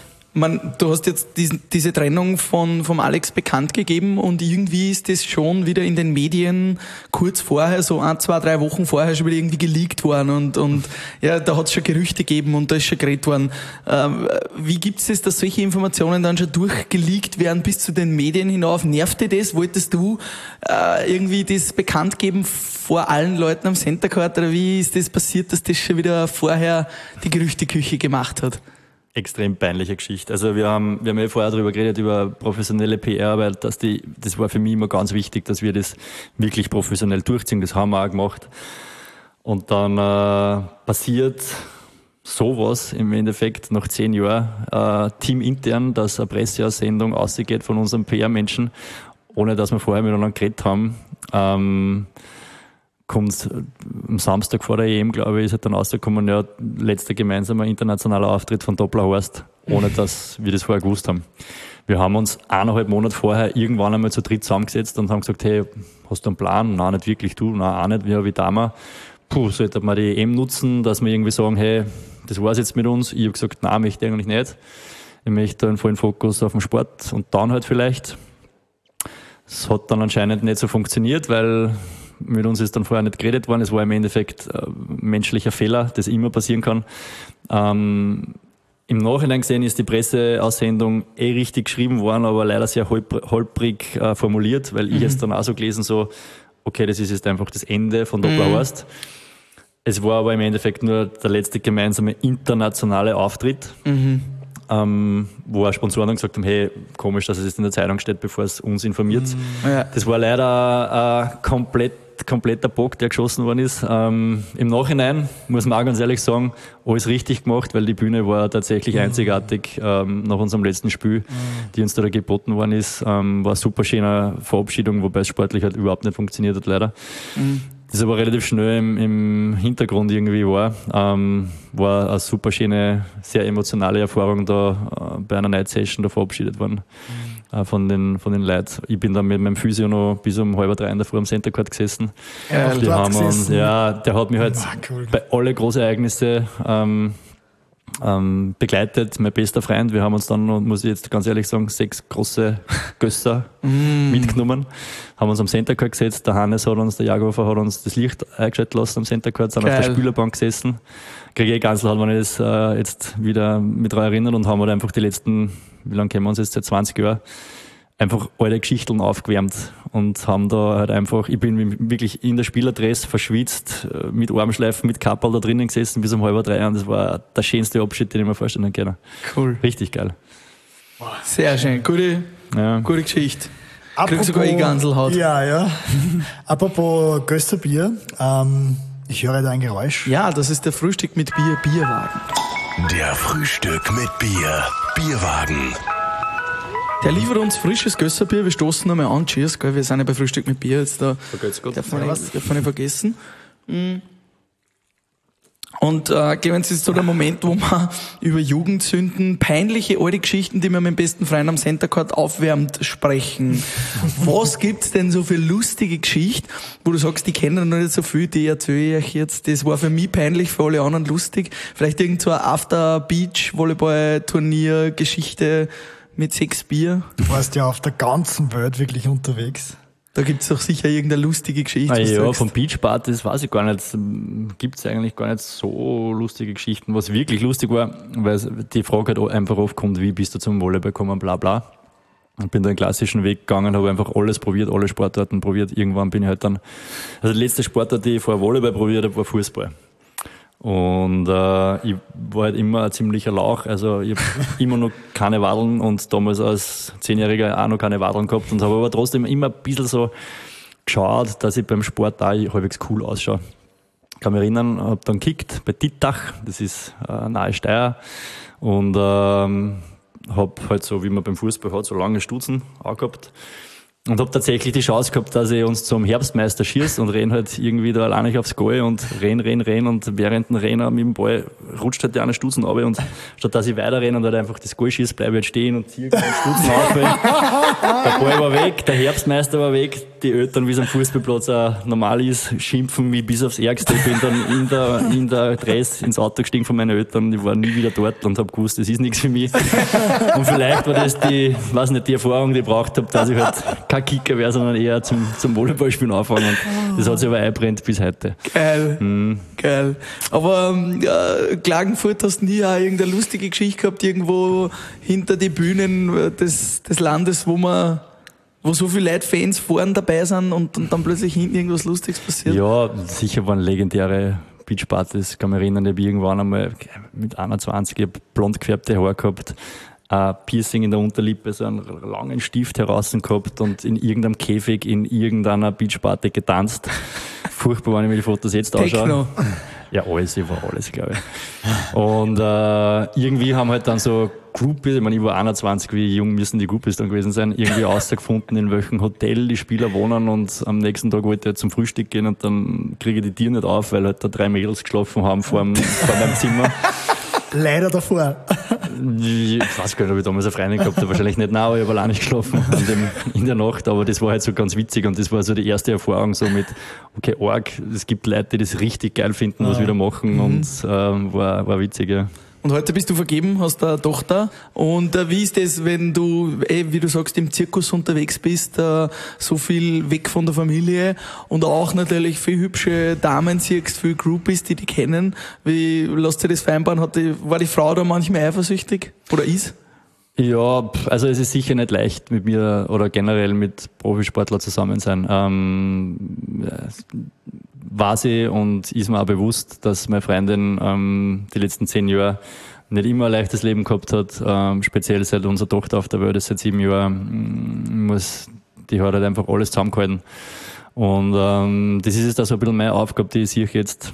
du hast jetzt diese Trennung vom Alex bekannt gegeben und irgendwie ist das schon wieder in den Medien kurz vorher, so 1, 2, 3 Wochen vorher schon wieder irgendwie geleakt worden und ja, da hat es schon Gerüchte gegeben und da ist schon geredet worden. Wie gibt's das, dass solche Informationen dann schon durchgeleakt werden bis zu den Medien hinauf? Nervt dir das? Wolltest du irgendwie das bekannt geben vor allen Leuten am Center Court oder wie ist das passiert, dass das schon wieder vorher die Gerüchteküche gemacht hat? extrem peinliche Geschichte. Also wir haben ja vorher darüber geredet, über professionelle PR-Arbeit, das war für mich immer ganz wichtig, dass wir das wirklich professionell durchziehen. Das haben wir auch gemacht. Und dann passiert sowas im Endeffekt nach 10 Jahren teamintern, dass eine Presseaussendung ausgeht von unserem PR-Menschen, ohne dass wir vorher miteinander geredet haben. Kommt am Samstag vor der EM, glaube ich, ist halt dann rausgekommen, ja, letzter gemeinsamer internationaler Auftritt von Doppler-Horst, ohne dass wir das vorher gewusst haben. Wir haben uns 1,5 Monate vorher irgendwann einmal zu dritt zusammengesetzt und haben gesagt, hey, hast du einen Plan? Nein, nicht wirklich, du? Nein, auch nicht, wie da mal. Sollte man die EM nutzen, dass wir irgendwie sagen, hey, das war's jetzt mit uns. Ich habe gesagt, nein, möchte ich eigentlich nicht. Ich möchte einen vollen Fokus auf den Sport und dann halt vielleicht. Es hat dann anscheinend nicht so funktioniert, weil mit uns ist dann vorher nicht geredet worden. Es war im Endeffekt ein menschlicher Fehler, das immer passieren kann. Im Nachhinein gesehen ist die Presseaussendung richtig geschrieben worden, aber leider sehr holprig formuliert, weil ich jetzt dann auch so gelesen, so, okay, das ist jetzt einfach das Ende von Doppler-Horst. Es war aber im Endeffekt nur der letzte gemeinsame internationale Auftritt, wo auch Sponsoren dann gesagt haben, hey, komisch, dass es jetzt in der Zeitung steht, bevor es uns informiert. Ja. Das war leider kompletter Bock, der geschossen worden ist. Im Nachhinein muss man auch ganz ehrlich sagen, alles richtig gemacht, weil die Bühne war tatsächlich einzigartig nach unserem letzten Spiel, die uns da geboten worden ist. War eine super schöne Verabschiedung, wobei es sportlich halt überhaupt nicht funktioniert hat, leider. Das aber relativ schnell im Hintergrund irgendwie war. War eine super schöne, sehr emotionale Erfahrung da bei einer Night Session da verabschiedet worden von den Leuten. Ich bin dann mit meinem Physio noch bis um 2:30 in der Früh am Center Court gesessen. Die haben uns, der hat mich halt bei alle Großereignisse begleitet, mein bester Freund. Wir haben uns dann, muss ich jetzt ganz ehrlich sagen, 6 große Gösser mitgenommen, haben uns am Center Court gesetzt, der Jagerhofer hat uns das Licht eingeschaltet lassen am Center Court, sind auf der Spielerbank gesessen. Greg Gansel hat mir das jetzt wieder mit daran erinnert und haben halt einfach die letzten, wie lange kennen wir uns jetzt, seit 20 Jahren, einfach alte Geschichten aufgewärmt und haben da halt einfach, ich bin wirklich in der Spielerdress verschwitzt, mit Armschleifen, mit Kapperl da drinnen gesessen bis um 2:30 und das war der schönste Abschied, den ich mir vorstellen kann. Cool. Richtig geil. Sehr schön. Gute Geschichte. Kriegst sogar Ganselhaut. Ja. Apropos Gösserbier, ich höre da ein Geräusch. Ja, das ist der Frühstück mit Bier, Bierwagen. Der Frühstück mit Bier, Bierwagen. Der liefert uns frisches Gösserbier. Wir stoßen nochmal an. Cheers, gell? Wir sind ja bei Frühstück mit Bier jetzt da. Darf man nicht vergessen. Und Clemens, ist so der Moment, wo man über Jugendsünden, peinliche alte Geschichten, die man mit dem besten Freund am Center Court aufwärmt, sprechen. Was gibt's denn so für lustige Geschichten, wo du sagst, die kennen noch nicht so viel, die erzähle ich euch jetzt. Das war für mich peinlich, für alle anderen lustig. Vielleicht irgend so eine After-Beach-Volleyball-Turnier-Geschichte mit 6 Bier. Du warst ja auf der ganzen Welt wirklich unterwegs. Da gibt's doch sicher irgendeine lustige Geschichte. Ja, von Beachpartys weiß ich gar nicht. Gibt's eigentlich gar nicht so lustige Geschichten. Was wirklich lustig war, weil die Frage halt einfach oft kommt, wie bist du zum Volleyball gekommen, bla bla. Ich bin da den klassischen Weg gegangen, habe einfach alles probiert, alle Sportarten probiert. Irgendwann bin ich halt dann, also die letzte Sportart, die ich vor Volleyball probiert habe, war Fußball. Und ich war halt immer ein ziemlicher Lauch, also ich habe immer noch keine Wadeln und damals als 10-Jähriger auch noch keine Wadeln gehabt und habe aber trotzdem immer ein bisschen so geschaut, dass ich beim Sport da halbwegs cool ausschaue. Ich kann mich erinnern, habe dann gekickt bei Dittach, das ist nahe Steyr, und habe halt so, wie man beim Fußball hat, so lange Stutzen auch gehabt. Und habe tatsächlich die Chance gehabt, dass ich uns zum Herbstmeister schieße und renn halt irgendwie da alleine aufs Goal und renn und während dem Rennen mit dem Ball rutscht halt die eine Stutzen runter und statt dass ich weiter renne und halt einfach das Goal schieße, bleibe ich halt stehen und ziehe den Stutzen auf. Der Ball war weg, der Herbstmeister war weg, die Eltern, wie es am Fußballplatz auch normal ist, schimpfen mich bis aufs Ärgste. Ich bin dann in der Dress ins Auto gestiegen von meinen Eltern, ich war nie wieder dort und habe gewusst, das ist nichts für mich. Und vielleicht war das die Erfahrung, die ich braucht habe, dass ich halt kein Kicker wäre, sondern eher zum Volleyballspielen anfangen. Und das hat sich aber eingebrennt bis heute. Geil. Geil. Aber Klagenfurt hast nie auch irgendeine lustige Geschichte gehabt, irgendwo hinter die Bühnen des Landes, wo so viele Leute, Fans vorne dabei sind und dann plötzlich hinten irgendwas Lustiges passiert? Ja, sicher waren legendäre Beachpartys. Ich kann mich erinnern, ich habe irgendwann einmal, mit 21, ich hab blond gefärbte Haare gehabt, Piercing in der Unterlippe, so einen langen Stift heraus gehabt und in irgendeinem Käfig in irgendeiner Beachparty getanzt. Furchtbar, wenn ich mir die Fotos jetzt anschaue. Ja, alles, ich war alles, glaube ich. Und irgendwie haben halt dann so Groupies, ich meine, ich war 21, wie jung müssen die Groupies dann gewesen sein, irgendwie rausgefunden, in welchem Hotel die Spieler wohnen, und am nächsten Tag wollte ich halt zum Frühstück gehen und dann kriege ich die Tür nicht auf, weil halt da 3 Mädels geschlafen haben vor meinem Zimmer. Leider davor. Ich weiß gar nicht, ob ich damals eine Freundin gehabt habe, wahrscheinlich nicht, nein, aber ich habe alleine geschlafen in der Nacht, aber das war halt so ganz witzig und das war so die erste Erfahrung so mit, okay, arg, es gibt Leute, die das richtig geil finden, was wir da machen, und war witzig, ja. Und heute bist du vergeben, hast eine Tochter. Und wie ist das, wenn du, wie du sagst, im Zirkus unterwegs bist, so viel weg von der Familie und auch natürlich viele hübsche Damen siehst, viele Groupies, die kennen. Wie lässt sich das vereinbaren? War die Frau da manchmal eifersüchtig oder ist? Ja, also es ist sicher nicht leicht mit mir oder generell mit Profisportler zusammen sein. War sie und ist mir auch bewusst, dass meine Freundin die letzten 10 Jahre nicht immer ein leichtes Leben gehabt hat, speziell seit unsere Tochter auf der Welt ist, seit 7 Jahren, die hat halt einfach alles zusammengehalten. Und das ist jetzt auch so ein bisschen meine Aufgabe, die ich sehe jetzt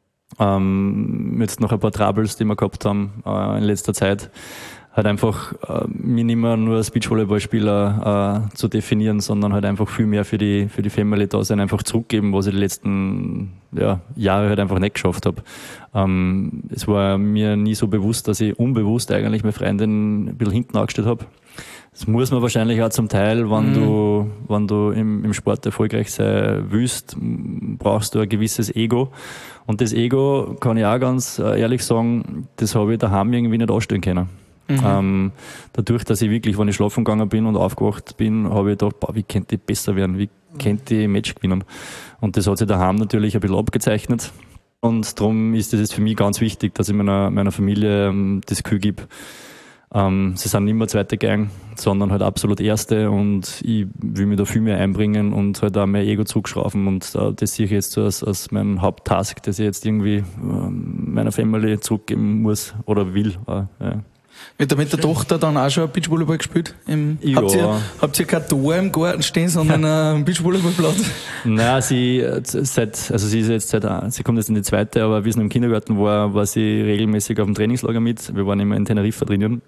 noch ein paar Troubles, die wir gehabt haben in letzter Zeit, halt einfach mir nicht mehr nur als Beachvolleyballspieler zu definieren, sondern halt einfach viel mehr für die Family da sein, einfach zurückgeben, was ich die letzten Jahre halt einfach nicht geschafft habe. Es war mir nie so bewusst, dass ich unbewusst eigentlich meine Freundin ein bisschen hinten angestellt habe. Das muss man wahrscheinlich auch zum Teil, wenn du im Sport erfolgreich sein willst, brauchst du ein gewisses Ego. Und das Ego, kann ich auch ganz ehrlich sagen, das habe ich daheim irgendwie nicht anstellen können. Dadurch, dass ich wirklich, wenn ich schlafen gegangen bin und aufgewacht bin, habe ich gedacht, wie könnte ich besser werden, wie könnte ich ein Match gewinnen. Und das hat sich daheim natürlich ein bisschen abgezeichnet. Und darum ist es jetzt für mich ganz wichtig, dass ich meiner Familie das Gefühl gebe, sie sind nicht mehr zweite Gang, sondern halt absolut erste, und ich will mich da viel mehr einbringen und halt auch mein Ego zurückschrauben, und das sehe ich jetzt so als mein Haupttask, dass ich jetzt irgendwie meiner Family zurückgeben muss oder will. Ja. Mit der Tochter dann auch schon Beachvolleyball gespielt? Habt ihr kein Tor im Garten stehen, sondern einen Beachvolleyballplatz? Nein, sie kommt jetzt in die zweite, aber wie sie noch im Kindergarten war sie regelmäßig auf dem Trainingslager mit. Wir waren immer in Teneriffa drinnen,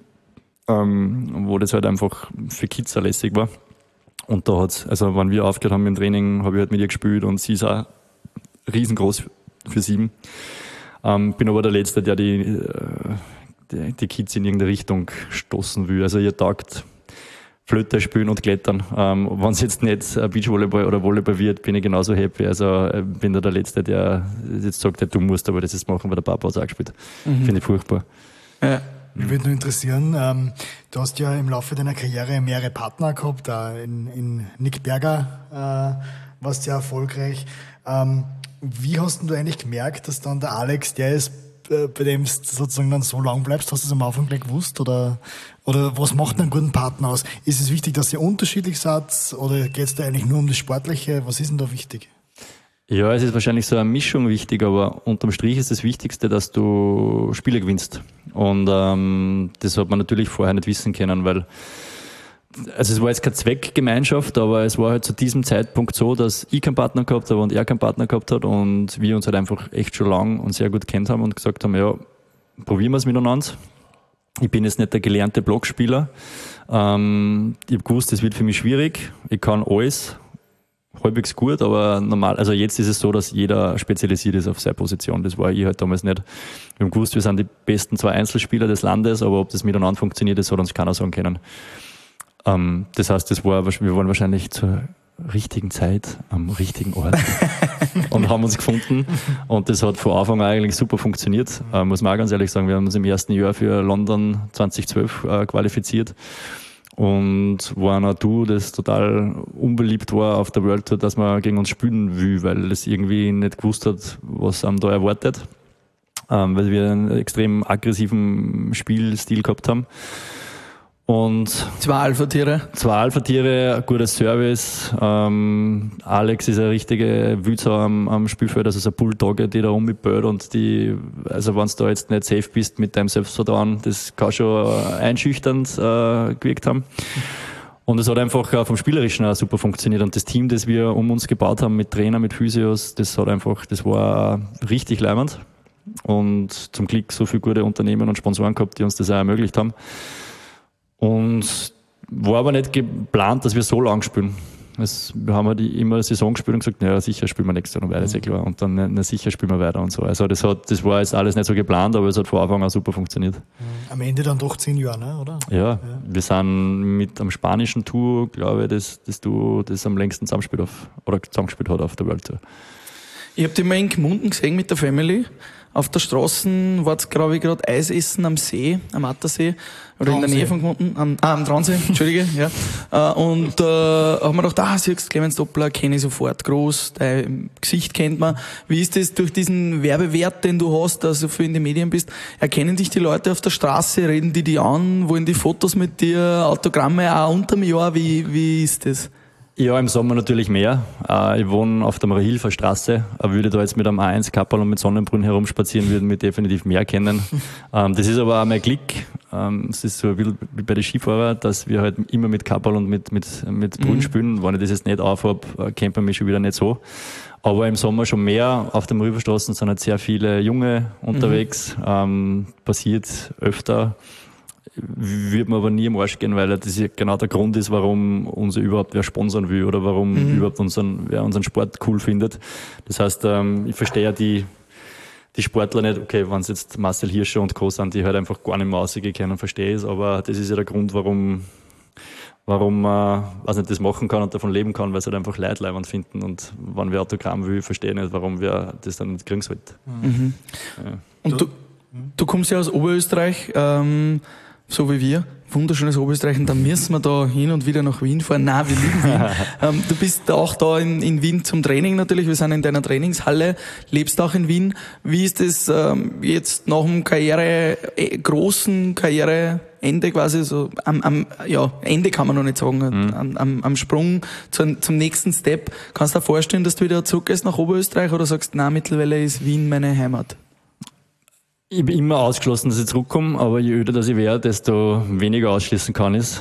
wo das halt einfach für Kids auch lässig war. Und da wenn wir aufgehört haben mit dem Training, habe ich halt mit ihr gespielt, und sie ist auch riesengroß für 7. Bin aber der Letzte, der die Kids in irgendeine Richtung stoßen will. Also ihr taugt Flöte spielen und klettern. Wenn es jetzt nicht Beachvolleyball oder Volleyball wird, bin ich genauso happy. Also bin da der Letzte, der jetzt sagt, du musst aber das jetzt machen, weil der Papa hat es auch gespielt. Finde ich furchtbar. Ja. Mich würde nur interessieren, du hast ja im Laufe deiner Karriere mehrere Partner gehabt, in Nick Berger warst du ja erfolgreich. Wie hast du eigentlich gemerkt, dass dann der Alex der ist, bei dem du sozusagen dann so lang bleibst? Hast du es am Anfang gleich gewusst? Oder was macht einen guten Partner aus? Ist es wichtig, dass ihr unterschiedlich seid, oder geht es da eigentlich nur um das Sportliche? Was ist denn da wichtig? Ja, es ist wahrscheinlich so eine Mischung wichtig, aber unterm Strich ist das Wichtigste, dass du Spiele gewinnst. Und das hat man natürlich vorher nicht wissen können, weil es war jetzt keine Zweckgemeinschaft, aber es war halt zu diesem Zeitpunkt so, dass ich keinen Partner gehabt habe und er keinen Partner gehabt hat, und wir uns halt einfach echt schon lang und sehr gut kennt haben und gesagt haben, ja, probieren wir es miteinander. Ich bin jetzt nicht der gelernte Blockspieler. Ich habe gewusst, es wird für mich schwierig. Ich kann alles halbwegs gut, aber normal, also jetzt ist es so, dass jeder spezialisiert ist auf seine Position. Das war ich halt damals nicht. Wir haben gewusst, wir sind die besten 2 Einzelspieler des Landes, aber ob das miteinander funktioniert, das hat uns keiner sagen können. Das heißt, wir waren wahrscheinlich zur richtigen Zeit am richtigen Ort und haben uns gefunden, und das hat von Anfang an eigentlich super funktioniert, muss man auch ganz ehrlich sagen. Wir haben uns im ersten Jahr für London 2012 qualifiziert und waren auch das total unbeliebt war auf der World Tour, dass man gegen uns spielen will, weil es irgendwie nicht gewusst hat, was einem da erwartet, weil wir einen extrem aggressiven Spielstil gehabt haben. Und 2 Alpha-Tiere. 2 Alpha-Tiere, gutes Service. Alex ist eine richtige Wützer am Spielfeld, also so eine Bulldogge, die da rumböht und die, also wenn du da jetzt nicht safe bist mit deinem Selbstvertrauen, das kann schon einschüchternd gewirkt haben. Und es hat einfach vom Spielerischen auch super funktioniert. Und das Team, das wir um uns gebaut haben mit Trainer, mit Physios, das war richtig leibend. Und zum Glück so viele gute Unternehmen und Sponsoren gehabt, die uns das auch ermöglicht haben. Und war aber nicht geplant, dass wir so lang spielen. Wir haben halt immer eine Saison gespielt und gesagt, naja, sicher spielen wir nächstes Jahr noch weiter, ist ja klar. Und dann, na sicher spielen wir weiter und so. Also das war jetzt alles nicht so geplant, aber es hat von Anfang an super funktioniert. Am Ende dann doch 10 Jahre, ne? Oder? Ja, wir sind mit am spanischen Tour, glaube ich, das Duo, das am längsten zusammengespielt hat auf der World Tour. Ich habe dich mal in Gmunden gesehen mit der Family. Auf der Straße war es, glaube ich, gerade Eis essen am See, am Attersee, oder Traunsee. In der Nähe von Gmunden, am Traunsee, Entschuldige, ja. Und haben wir gedacht, siehst du, Clemens Doppler, kenne ich sofort, groß, dein Gesicht kennt man. Wie ist das durch diesen Werbewert, den du hast, dass du viel in den Medien bist? Erkennen dich die Leute auf der Straße, reden die an, wollen die Fotos mit dir, Autogramme auch unterm Jahr, wie ist das? Ja, im Sommer natürlich mehr. Ich wohne auf der Mariahilfer Straße. Würde da jetzt mit einem A1-Kapperl und mit Sonnenbrunn herumspazieren, würden wir definitiv mehr kennen. Das ist aber auch mein Glück. Es ist so ein bisschen wie bei den Skifahrern, dass wir halt immer mit Kapperl und mit Brunn spielen. Wenn ich das jetzt nicht aufhab, kennt man mich schon wieder nicht so. Aber im Sommer schon mehr. Auf der Mariahilfer Straße sind halt sehr viele Junge unterwegs. Passiert öfter. Wird mir aber nie im Arsch gehen, weil das ja genau der Grund ist, warum uns überhaupt wer sponsern will oder warum überhaupt wer unseren Sport cool findet. Das heißt, ich verstehe ja die Sportler nicht, okay, wenn es jetzt Marcel Hirscher und Co. sind, die halt einfach gar nicht mehr rausgehen können, verstehe ich es, aber das ist ja der Grund, warum man das machen kann und davon leben kann, weil es halt einfach Leute leibend finden und wenn wer Autogramm will, verstehe ich nicht, warum wer das dann nicht kriegen sollte. Ja. Und du kommst ja aus Oberösterreich, so wie wir, wunderschönes Oberösterreich, und dann müssen wir da hin und wieder nach Wien fahren. Nein, wir lieben Wien. Du bist auch da in Wien zum Training natürlich, wir sind in deiner Trainingshalle, lebst auch in Wien. Wie ist es jetzt nach dem großen Karriereende quasi, so Ende kann man noch nicht sagen, am Sprung zum nächsten Step. Kannst du dir vorstellen, dass du wieder zurückgehst nach Oberösterreich oder sagst, nein, mittlerweile ist Wien meine Heimat? Ich bin immer ausgeschlossen, dass ich zurückkomme, aber je öder das ich werde, desto weniger ausschließen kann ich.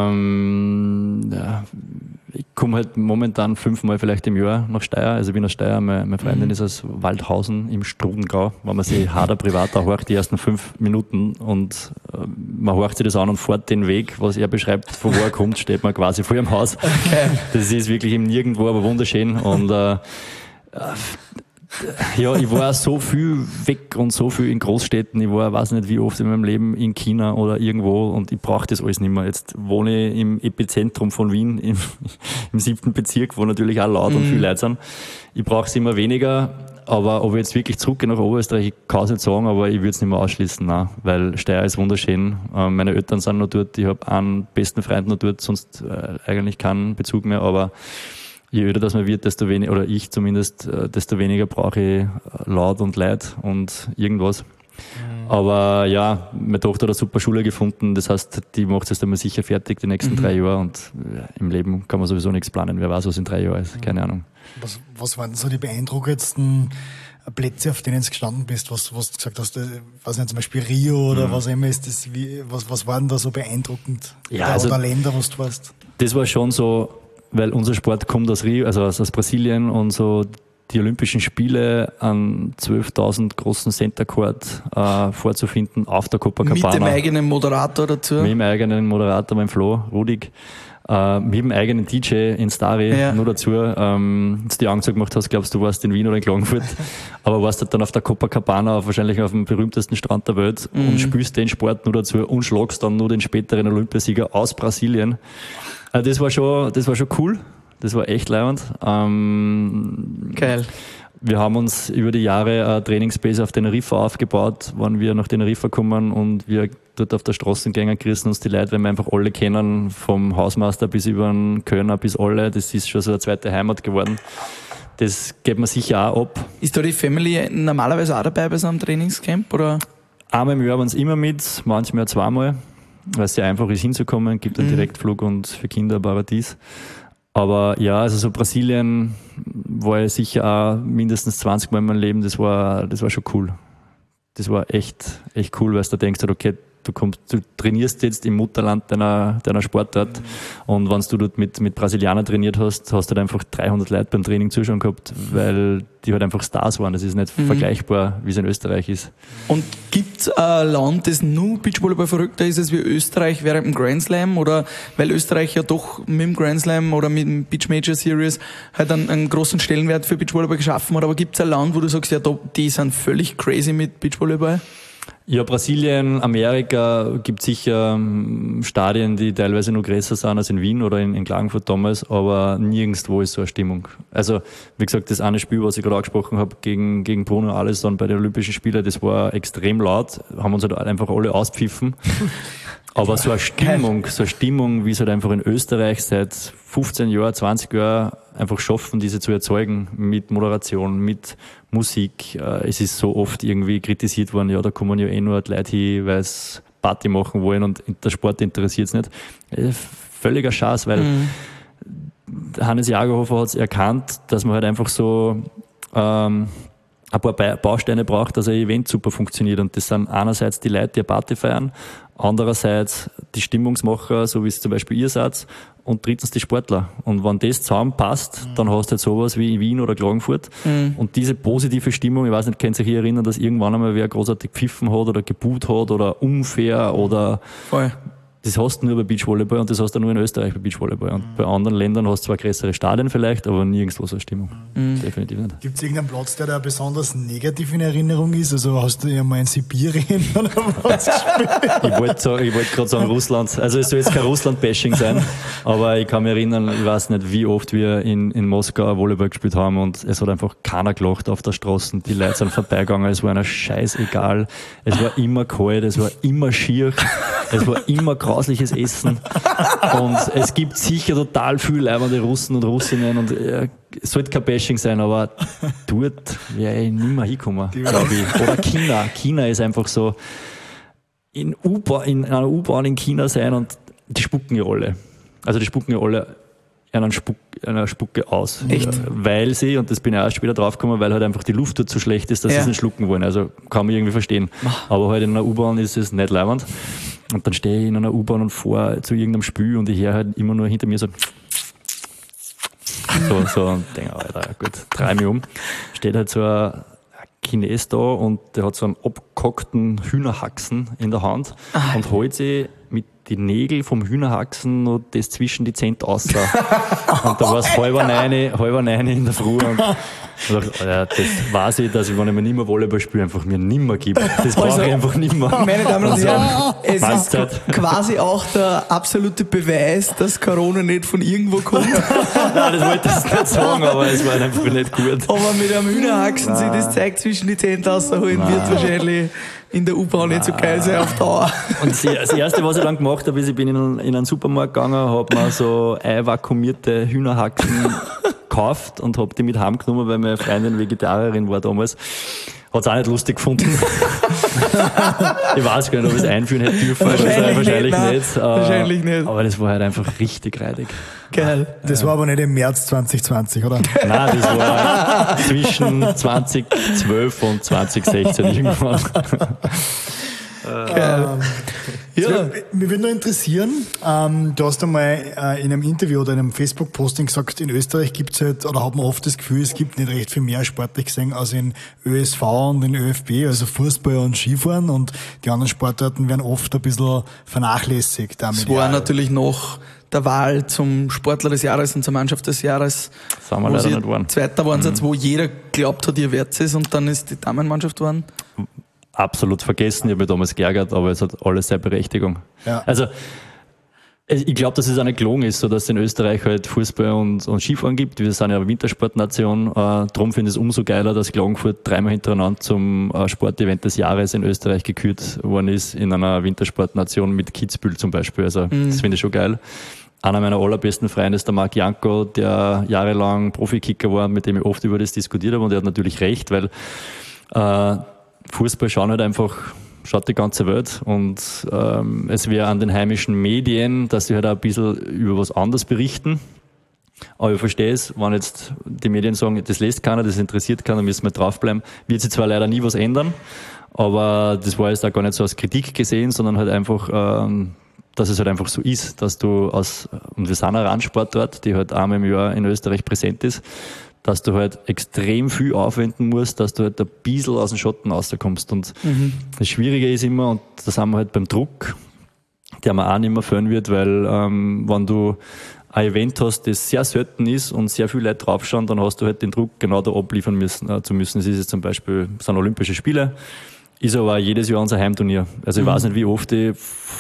Ich komme halt momentan 5-mal vielleicht im Jahr nach Steyr. Also ich bin aus Steyr, meine Freundin ist aus Waldhausen im Strudengau. Wenn man sich Hader privat horcht, die ersten 5 Minuten und man horcht sich das an und fährt den Weg, was er beschreibt, von wo er kommt, steht man quasi vor ihrem Haus. Okay. Das ist wirklich im Nirgendwo, aber wunderschön und ja, ich war so viel weg und so viel in Großstädten. Ich war, weiß nicht wie oft in meinem Leben in China oder irgendwo und ich brauche das alles nicht mehr. Jetzt wohne ich im Epizentrum von Wien, im 7. Bezirk, wo natürlich auch laut und viel Leute sind. Ich brauche es immer weniger, aber ob ich jetzt wirklich zurückgehe nach Oberösterreich, ich kann es nicht sagen, aber ich würde es nicht mehr ausschließen, nein, weil Steyr ist wunderschön. Meine Eltern sind noch dort, ich habe einen besten Freund noch dort, sonst eigentlich keinen Bezug mehr, aber je öder das man wird, desto weniger, oder ich zumindest, desto weniger brauche ich Laut und Leid und irgendwas. Aber ja, meine Tochter hat eine super Schule gefunden, das heißt, die macht es einmal sicher fertig die nächsten 3 Jahre und im Leben kann man sowieso nichts planen, wer weiß, was in 3 Jahren ist, keine Ahnung. Was waren so die beeindruckendsten Plätze, auf denen du gestanden bist, was du gesagt hast, was nicht, zum Beispiel Rio oder was immer ist das, was war denn da so beeindruckend? Ja, also, oder Länder, was du warst? Das war schon so, weil unser Sport kommt aus Rio, also aus Brasilien und so die Olympischen Spiele an 12.000 großen Center Court vorzufinden auf der Copacabana. Mit dem eigenen Moderator dazu? Mit dem eigenen Moderator, mein Flo, Rudig. Mit dem eigenen DJ in Stari, nur dazu, als du die Augen gemacht hast, glaubst du warst in Wien oder in Klagenfurt, aber warst halt dann auf der Copacabana, wahrscheinlich auf dem berühmtesten Strand der Welt und spielst den Sport nur dazu und schlagst dann nur den späteren Olympiasieger aus Brasilien. Das war schon cool, das war echt leibend. Geil. Wir haben uns über die Jahre eine Trainingsbase auf Teneriffa aufgebaut, wenn wir nach Teneriffa kommen und wir dort auf der Straße gehen, grüßen uns die Leute, weil wir einfach alle kennen, vom Hausmeister bis über den Kölner bis alle. Das ist schon so eine zweite Heimat geworden. Das geht man sicher auch ab. Ist da die Family normalerweise auch dabei bei so einem Trainingscamp? Oder? Einmal im Jahr waren sie immer mit, manchmal 2-mal. weil es sehr einfach ist hinzukommen, gibt einen Direktflug und für Kinder ein Paradies. Aber ja, also so Brasilien war ja sicher auch mindestens 20 Mal in meinem Leben, das war schon cool. Das war echt cool, weil du denkst, okay, du trainierst jetzt im Mutterland deiner Sportart und wenn du dort mit Brasilianern trainiert hast du halt einfach 300 Leute beim Training zuschauen gehabt, weil die halt einfach Stars waren. Das ist nicht vergleichbar, wie es in Österreich ist. Und gibt's ein Land, das nur Beachvolleyball verrückter ist als wie Österreich während dem Grand Slam? Oder weil Österreich ja doch mit dem Grand Slam oder mit dem Beach Major Series halt einen großen Stellenwert für Beachvolleyball geschaffen hat. Aber gibt's ein Land, wo du sagst, ja, die sind völlig crazy mit Beachvolleyball? Ja, Brasilien, Amerika gibt sicher Stadien, die teilweise noch größer sind als in Wien oder in Klagenfurt damals, aber nirgendwo ist so eine Stimmung. Also, wie gesagt, das eine Spiel, was ich gerade angesprochen habe, gegen Bruno Alesson bei den Olympischen Spielen, das war extrem laut, haben uns halt einfach alle auspfiffen. Aber so eine Stimmung, wie es halt einfach in Österreich seit 15 Jahren, 20 Jahren einfach schaffen, diese zu erzeugen, mit Moderation, mit Musik. Es ist so oft irgendwie kritisiert worden, ja, da kommen ja nur die Leute hin, weil sie Party machen wollen und der Sport interessiert es nicht. Völliger Schatz, weil Hannes Jagerhofer hat es erkannt, dass man halt einfach so ein paar Bausteine braucht, dass ein Event super funktioniert. Und das sind einerseits die Leute, die eine Party feiern, andererseits die Stimmungsmacher, so wie es zum Beispiel ihr seid, und drittens die Sportler. Und wenn das zusammenpasst, dann hast du halt sowas wie in Wien oder Klagenfurt. Und diese positive Stimmung, ich weiß nicht, könnt ihr euch hier erinnern, dass irgendwann einmal wer großartig gepfiffen hat oder gebuht hat oder unfair oder... Voll. Das hast du nur bei Beachvolleyball und das hast du nur in Österreich bei Beachvolleyball. Und bei anderen Ländern hast du zwar größere Stadien vielleicht, aber nirgendwo so eine Stimmung. Definitiv nicht. Gibt es irgendeinen Platz, der da besonders negativ in Erinnerung ist? Also hast du ja mal in Sibirien oder was gespielt? Ich wollte gerade sagen Russland. Also es soll jetzt kein Russland-Bashing sein, aber ich kann mich erinnern, ich weiß nicht, wie oft wir in Moskau Volleyball gespielt haben und es hat einfach keiner gelacht auf der Straße. Die Leute sind vorbeigegangen, es war einer scheißegal. Es war immer kalt, es war immer schier, es war immer grausliches Essen und es gibt sicher total viel leibende Russen und Russinnen und es sollte kein Bashing sein, aber dort wäre ich nicht mehr hingekommen, glaube ich. Oder China. China ist einfach so, in einer U-Bahn in China sein und die spucken ja alle. Also die spucken ja alle einer Spucke aus. Echt? Weil sie, und das bin ich auch später draufgekommen, weil halt einfach die Luft dort so schlecht ist, dass sie es nicht schlucken wollen. Also kann man irgendwie verstehen. Aber halt in einer U-Bahn ist es nicht leibend. Und dann stehe ich in einer U-Bahn und fahre zu irgendeinem Spiel und ich höre halt immer nur hinter mir so und denke, Alter, gut, drehe mich um. Steht halt so ein Chines da und der hat so einen abgehackten Hühnerhaxen in der Hand und holt sich mit die Nägel vom Hühnerhaxen noch das zwischen die Zähne raus. Und da war es halber neun in der Früh und das weiß ich, dass ich, wenn ich mir nicht mehr Volleyball spiele, einfach mir nimmer gibt. Das brauche ich einfach nimmer. Meine Damen und Herren, es Mahlzeit. ist quasi auch der absolute Beweis, dass Corona nicht von irgendwo kommt. Nein, das wollte ich jetzt nicht sagen, aber es war einfach nicht gut. Aber mit einem Hühnerhaxen sich das Zeug zwischen die Zähne rausholen, wird wahrscheinlich in der U-Bahn nicht so geil sein auf Dauer. Und das Erste, was ich dann gemacht habe, ist, ich bin in einen Supermarkt gegangen, habe mir so einvakuumierte Hühnerhaxen gekauft und habe die mit heimgenommen, weil meine Freundin Vegetarierin war damals. Hat es auch nicht lustig gefunden. Ich weiß gar nicht, ob ich es einführen hätte dürfen. Wahrscheinlich nicht. Aber das war halt einfach richtig reidig. Geil. Das war aber nicht im März 2020, oder? Nein, das war zwischen 2012 und 2016 irgendwann. Geil. Ja. Mich würde noch interessieren, du hast einmal in einem Interview oder in einem Facebook-Posting gesagt, in Österreich gibt es halt, oder hat man oft das Gefühl, es gibt nicht recht viel mehr sportlich gesehen als in ÖSV und in ÖFB, also Fußball und Skifahren, und die anderen Sportarten werden oft ein bisschen vernachlässigt. Es war natürlich noch der Wahl zum Sportler des Jahres und zur Mannschaft des Jahres. Sind wir leider nicht geworden. Zweiter waren es jetzt, wo jeder glaubt hat, ihr werdet es, und dann ist die Damenmannschaft geworden. Absolut vergessen, ich habe mich damals geärgert, aber es hat alles seine Berechtigung. Ja. Also, ich glaube, dass es auch nicht gelungen ist, so dass es in Österreich halt Fußball und Skifahren gibt. Wir sind ja eine Wintersportnation. Darum finde ich es umso geiler, dass Klagenfurt 3-mal hintereinander zum Sportevent des Jahres in Österreich gekürt worden ist, in einer Wintersportnation mit Kitzbühel zum Beispiel. Also, das finde ich schon geil. Einer meiner allerbesten Freunde ist der Marc Janko, der jahrelang Profikicker war, mit dem ich oft über das diskutiert habe, und er hat natürlich recht, weil Fußball schauen halt einfach schaut die ganze Welt und es wäre an den heimischen Medien, dass sie halt auch ein bisschen über was anderes berichten. Aber ich verstehe es, wenn jetzt die Medien sagen, das liest keiner, das interessiert keiner, müssen wir draufbleiben. Wird sich zwar leider nie was ändern, aber das war jetzt auch gar nicht so als Kritik gesehen, sondern halt einfach, dass es halt einfach so ist, dass du und wir sind ein Randsportort, die halt einmal im Jahr in Österreich präsent ist, dass du halt extrem viel aufwenden musst, dass du halt ein bisschen aus dem Schatten rauskommst. Und das Schwierige ist immer, und da sind wir halt beim Druck, der man auch nicht mehr führen wird, weil wenn du ein Event hast, das sehr selten ist und sehr viele Leute draufschauen, dann hast du halt den Druck, genau da abliefern zu müssen. Es ist jetzt zum Beispiel, es sind Olympische Spiele, ist aber auch jedes Jahr unser Heimturnier. Also ich weiß nicht, wie oft ich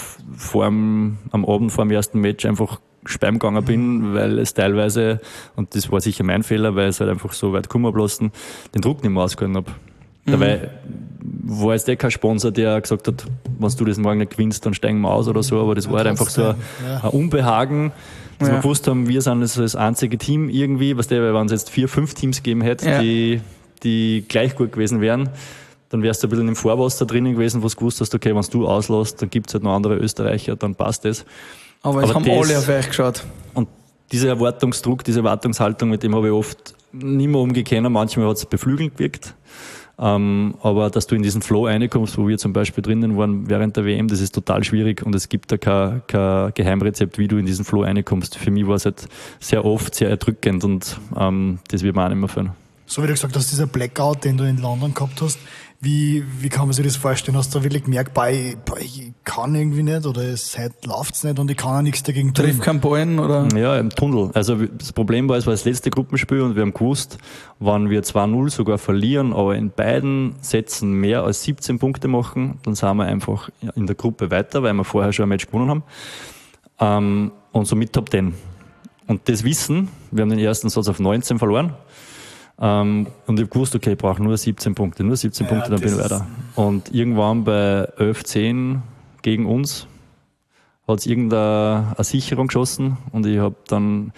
am Abend vor dem ersten Match einfach speim gegangen bin, weil es teilweise, und das war sicher mein Fehler, weil es halt einfach so weit gekommen bloßen, den Druck nicht mehr ausgehalten habe. Dabei war jetzt kein Sponsor, der gesagt hat, wenn du das morgen nicht gewinnst, dann steigen wir aus oder so, aber das war halt einfach so ein Unbehagen, dass wir gewusst haben, wir sind das einzige Team irgendwie, weil wenn es jetzt 4, 5 Teams gegeben hätte, die gleich gut gewesen wären, dann wärst du ein bisschen im Vorwasser drinnen gewesen, wo du gewusst hast, okay, wenn du auslässt, dann gibt es halt noch andere Österreicher, dann passt das. Aber es haben alle auf euch geschaut. Und dieser Erwartungsdruck, diese Erwartungshaltung, mit dem habe ich oft nicht mehr umgehen. Manchmal hat es beflügelnd gewirkt. Aber dass du in diesen Flow reinkommst, wo wir zum Beispiel drinnen waren während der WM, das ist total schwierig und es gibt da kein Geheimrezept, wie du in diesen Flow reinkommst. Für mich war es halt sehr oft sehr erdrückend und das wird man auch nicht mehr führen. So wie du gesagt hast, dieser Blackout, den du in London gehabt hast, wie kann man sich das vorstellen? Hast du wirklich gemerkt, ich kann irgendwie nicht oder heute läuft's nicht und ich kann auch nichts dagegen tun? Trifft keinen Ballen oder? Ja, im Tunnel. Also das Problem war, es war das letzte Gruppenspiel und wir haben gewusst, wenn wir 2-0 sogar verlieren, aber in beiden Sätzen mehr als 17 Punkte machen, dann sind wir einfach in der Gruppe weiter, weil wir vorher schon ein Match gewonnen haben. Und somit Top 10. Und das Wissen, wir haben den ersten Satz auf 19 verloren. Und ich habe gewusst, okay, ich brauche nur 17 Punkte, dann bin ich weiter. Und irgendwann bei 11-10 gegen uns hat es irgendeine Sicherung geschossen und ich habe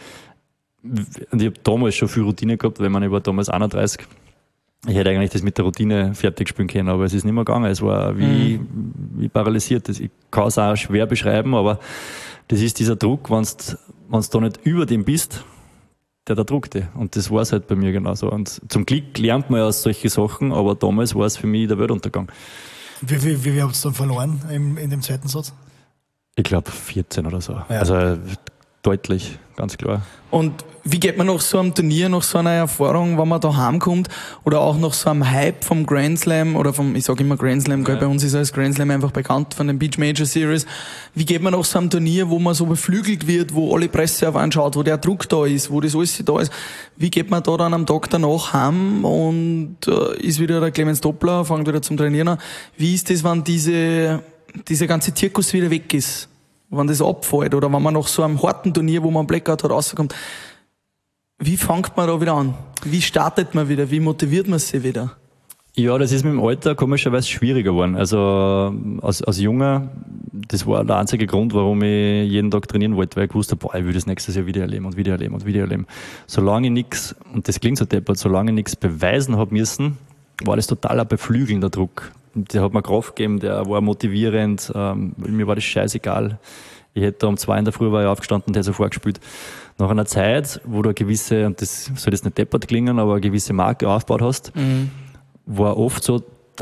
damals schon viel Routine gehabt, weil ich war damals 31. Ich hätte eigentlich das mit der Routine fertig spielen können, aber es ist nicht mehr gegangen. Es war wie paralysiert. Ich kann es auch schwer beschreiben, aber das ist dieser Druck, wenn du da nicht über dem bist, der da druckte. Und das war es halt bei mir genauso. Und zum Glück lernt man ja solche Sachen, aber damals war es für mich der Weltuntergang. Wie habt ihr dann verloren in dem zweiten Satz? Ich glaube 14 oder so. Ja. Also deutlich, ganz klar. Und wie geht man nach so einem Turnier, nach so einer Erfahrung, wenn man da heimkommt oder auch nach so einem Hype vom Grand Slam oder ich sage immer Grand Slam, bei uns ist als Grand Slam einfach bekannt von den Beach Major Series. Wie geht man nach so einem Turnier, wo man so beflügelt wird, wo alle Presse auf einen schaut, wo der Druck da ist, wo das alles da ist? Wie geht man da dann am Tag danach heim und ist wieder der Clemens Doppler, fängt wieder zum Trainieren an? Wie ist das, wenn dieser ganze Zirkus wieder weg ist? Wenn das abfällt oder wenn man nach so einem harten Turnier, wo man Blackout hat, rauskommt. Wie fängt man da wieder an? Wie startet man wieder? Wie motiviert man sich wieder? Ja, das ist mit dem Alter komischerweise schwieriger geworden. Also als Junger, das war der einzige Grund, warum ich jeden Tag trainieren wollte, weil ich gewusst habe, ich will das nächstes Jahr wieder erleben. Solange ich nichts, und das klingt so deppert, solange ich nichts beweisen habe müssen, war das total ein beflügelnder Druck. Der hat mir Kraft gegeben, der war motivierend, mir war das scheißegal. Ich hätte um 2 in der Früh war ich aufgestanden und hätte sofort gespielt. Nach einer Zeit, wo du eine gewisse, und das soll jetzt nicht deppert klingen, aber eine gewisse Marke aufgebaut hast, war oft so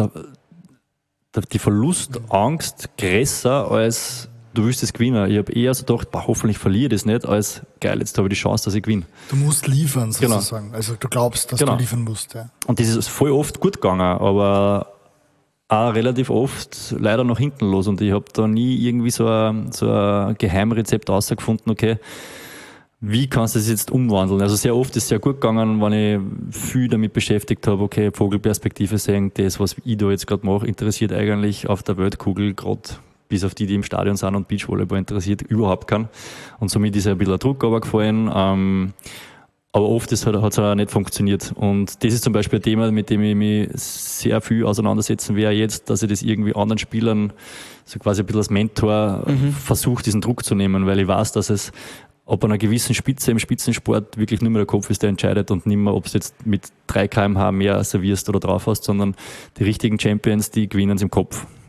die Verlustangst größer als du willst es gewinnen. Ich habe eher so gedacht, hoffentlich verliere ich das nicht, als geil, jetzt habe ich die Chance, dass ich gewinne. Du musst liefern sozusagen. Genau. Also du glaubst, dass du liefern musst. Ja. Und das ist voll oft gut gegangen, aber auch relativ oft leider nach hinten los. Und ich habe da nie irgendwie so ein Geheimrezept rausgefunden, okay, wie kannst du das jetzt umwandeln? Also sehr oft ist es sehr gut gegangen, wenn ich viel damit beschäftigt habe, okay, Vogelperspektive sehen, das, was ich da jetzt gerade mache, interessiert eigentlich auf der Weltkugel gerade bis auf die im Stadion sind und Beachvolleyball interessiert, überhaupt keinen. Und somit ist ein bisschen ein Druck gefallen. Aber oft hat es auch nicht funktioniert. Und das ist zum Beispiel ein Thema, mit dem ich mich sehr viel auseinandersetzen werde jetzt, dass ich das irgendwie anderen Spielern so quasi ein bisschen als Mentor versuche, diesen Druck zu nehmen, weil ich weiß, dass es ab einer gewissen Spitze im Spitzensport wirklich nur mehr der Kopf ist, der entscheidet und nicht mehr, ob du jetzt mit 3 km/h mehr servierst oder drauf hast, sondern die richtigen Champions, die gewinnen es im Kopf.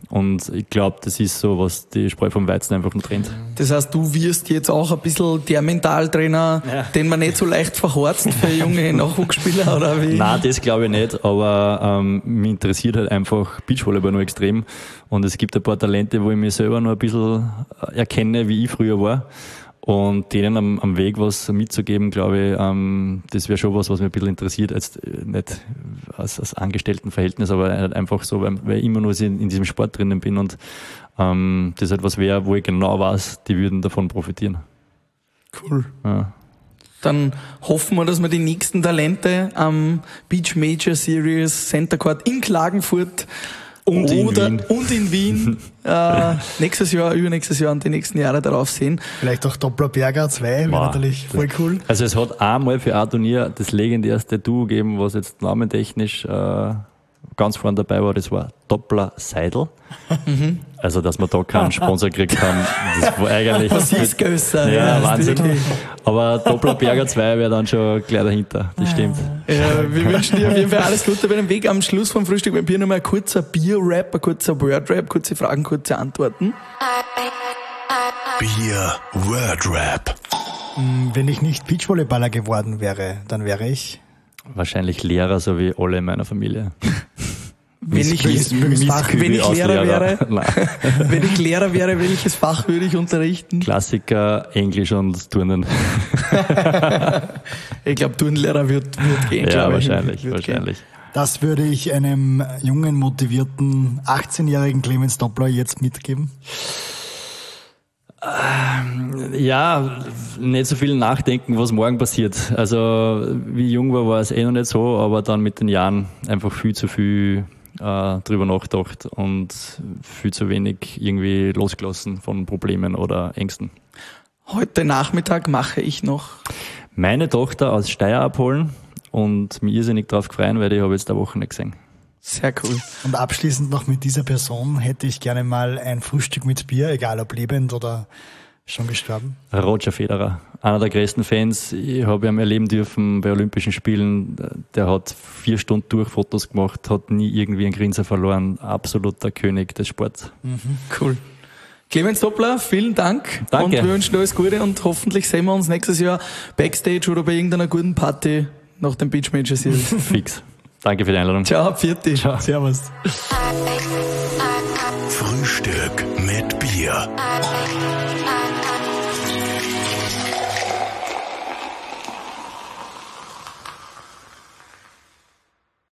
Und ich glaube, das ist so, was die Spreu vom Weizen einfach nur trennt. Das heißt, du wirst jetzt auch ein bisschen der Mentaltrainer, den man nicht so leicht verhorzt für junge Nachwuchsspieler, oder wie? Nein, das glaube ich nicht, aber mich interessiert halt einfach Beachvolleyball nur extrem. Und es gibt ein paar Talente, wo ich mich selber noch ein bisschen erkenne, wie ich früher war. Und denen am Weg was mitzugeben, glaube ich, das wäre schon was mich ein bisschen interessiert. Jetzt nicht als Angestelltenverhältnis, aber halt einfach so, weil ich immer nur in diesem Sport drinnen bin und das halt was wäre, wo ich genau weiß, die würden davon profitieren. Cool. Ja. Dann hoffen wir, dass wir die nächsten Talente am Beach Major Series Center Court in Klagenfurt und in Wien nächstes Jahr, übernächstes Jahr und die nächsten Jahre darauf sehen. Vielleicht auch Doppler-Berger 2, wäre natürlich voll cool. Also es hat einmal für ein Turnier das legendärste Duo gegeben, was jetzt namentechnisch ganz vorne dabei war, das war Doppler-Seidel. Also, dass wir da keinen Sponsor gekriegt haben, das war eigentlich... Was ist größer? Ja, Wahnsinn. Aber Doppler-Berger 2 wäre dann schon gleich dahinter, das stimmt. Ja, wir wünschen dir auf jeden Fall alles Gute bei dem Weg. Am Schluss vom Frühstück beim Bier nochmal ein kurzer Bier-Rap, ein kurzer Word-Rap, kurze Fragen, kurze Antworten. Bier-Word-Rap. Wenn ich nicht Beachvolleyballer geworden wäre, dann wäre ich... Wahrscheinlich Lehrer, so wie alle in meiner Familie. Wenn ich Lehrer wäre, welches Fach würde ich unterrichten? Klassiker, Englisch und Turnen. Ich glaube, Turnlehrer wird gehen. Ja, wahrscheinlich. Das würde ich einem jungen, motivierten, 18-jährigen Clemens Doppler jetzt mitgeben. Ja, nicht so viel nachdenken, was morgen passiert. Also, wie jung war es noch nicht so, aber dann mit den Jahren einfach viel zu viel drüber nachgedacht und viel zu wenig irgendwie losgelassen von Problemen oder Ängsten. Heute Nachmittag mache ich noch meine Tochter aus Steyr abholen und mich irrsinnig drauf freuen, weil ich habe jetzt eine Woche nicht gesehen. Sehr cool. Und abschließend noch mit dieser Person hätte ich gerne mal ein Frühstück mit Bier, egal ob lebend oder schon gestorben. Roger Federer, einer der größten Fans. Ich habe ihn erleben dürfen bei Olympischen Spielen. Der hat 4 Stunden durch Fotos gemacht, hat nie irgendwie einen Grinser verloren. Absoluter König des Sports. Cool. Clemens Doppler, vielen Dank. Danke. Und wir wünschen alles Gute und hoffentlich sehen wir uns nächstes Jahr Backstage oder bei irgendeiner guten Party nach dem Beach Major Series. Fix. Danke für die Einladung. Ciao, Pfiat. Ciao. Servus. Frühstück mit Bier.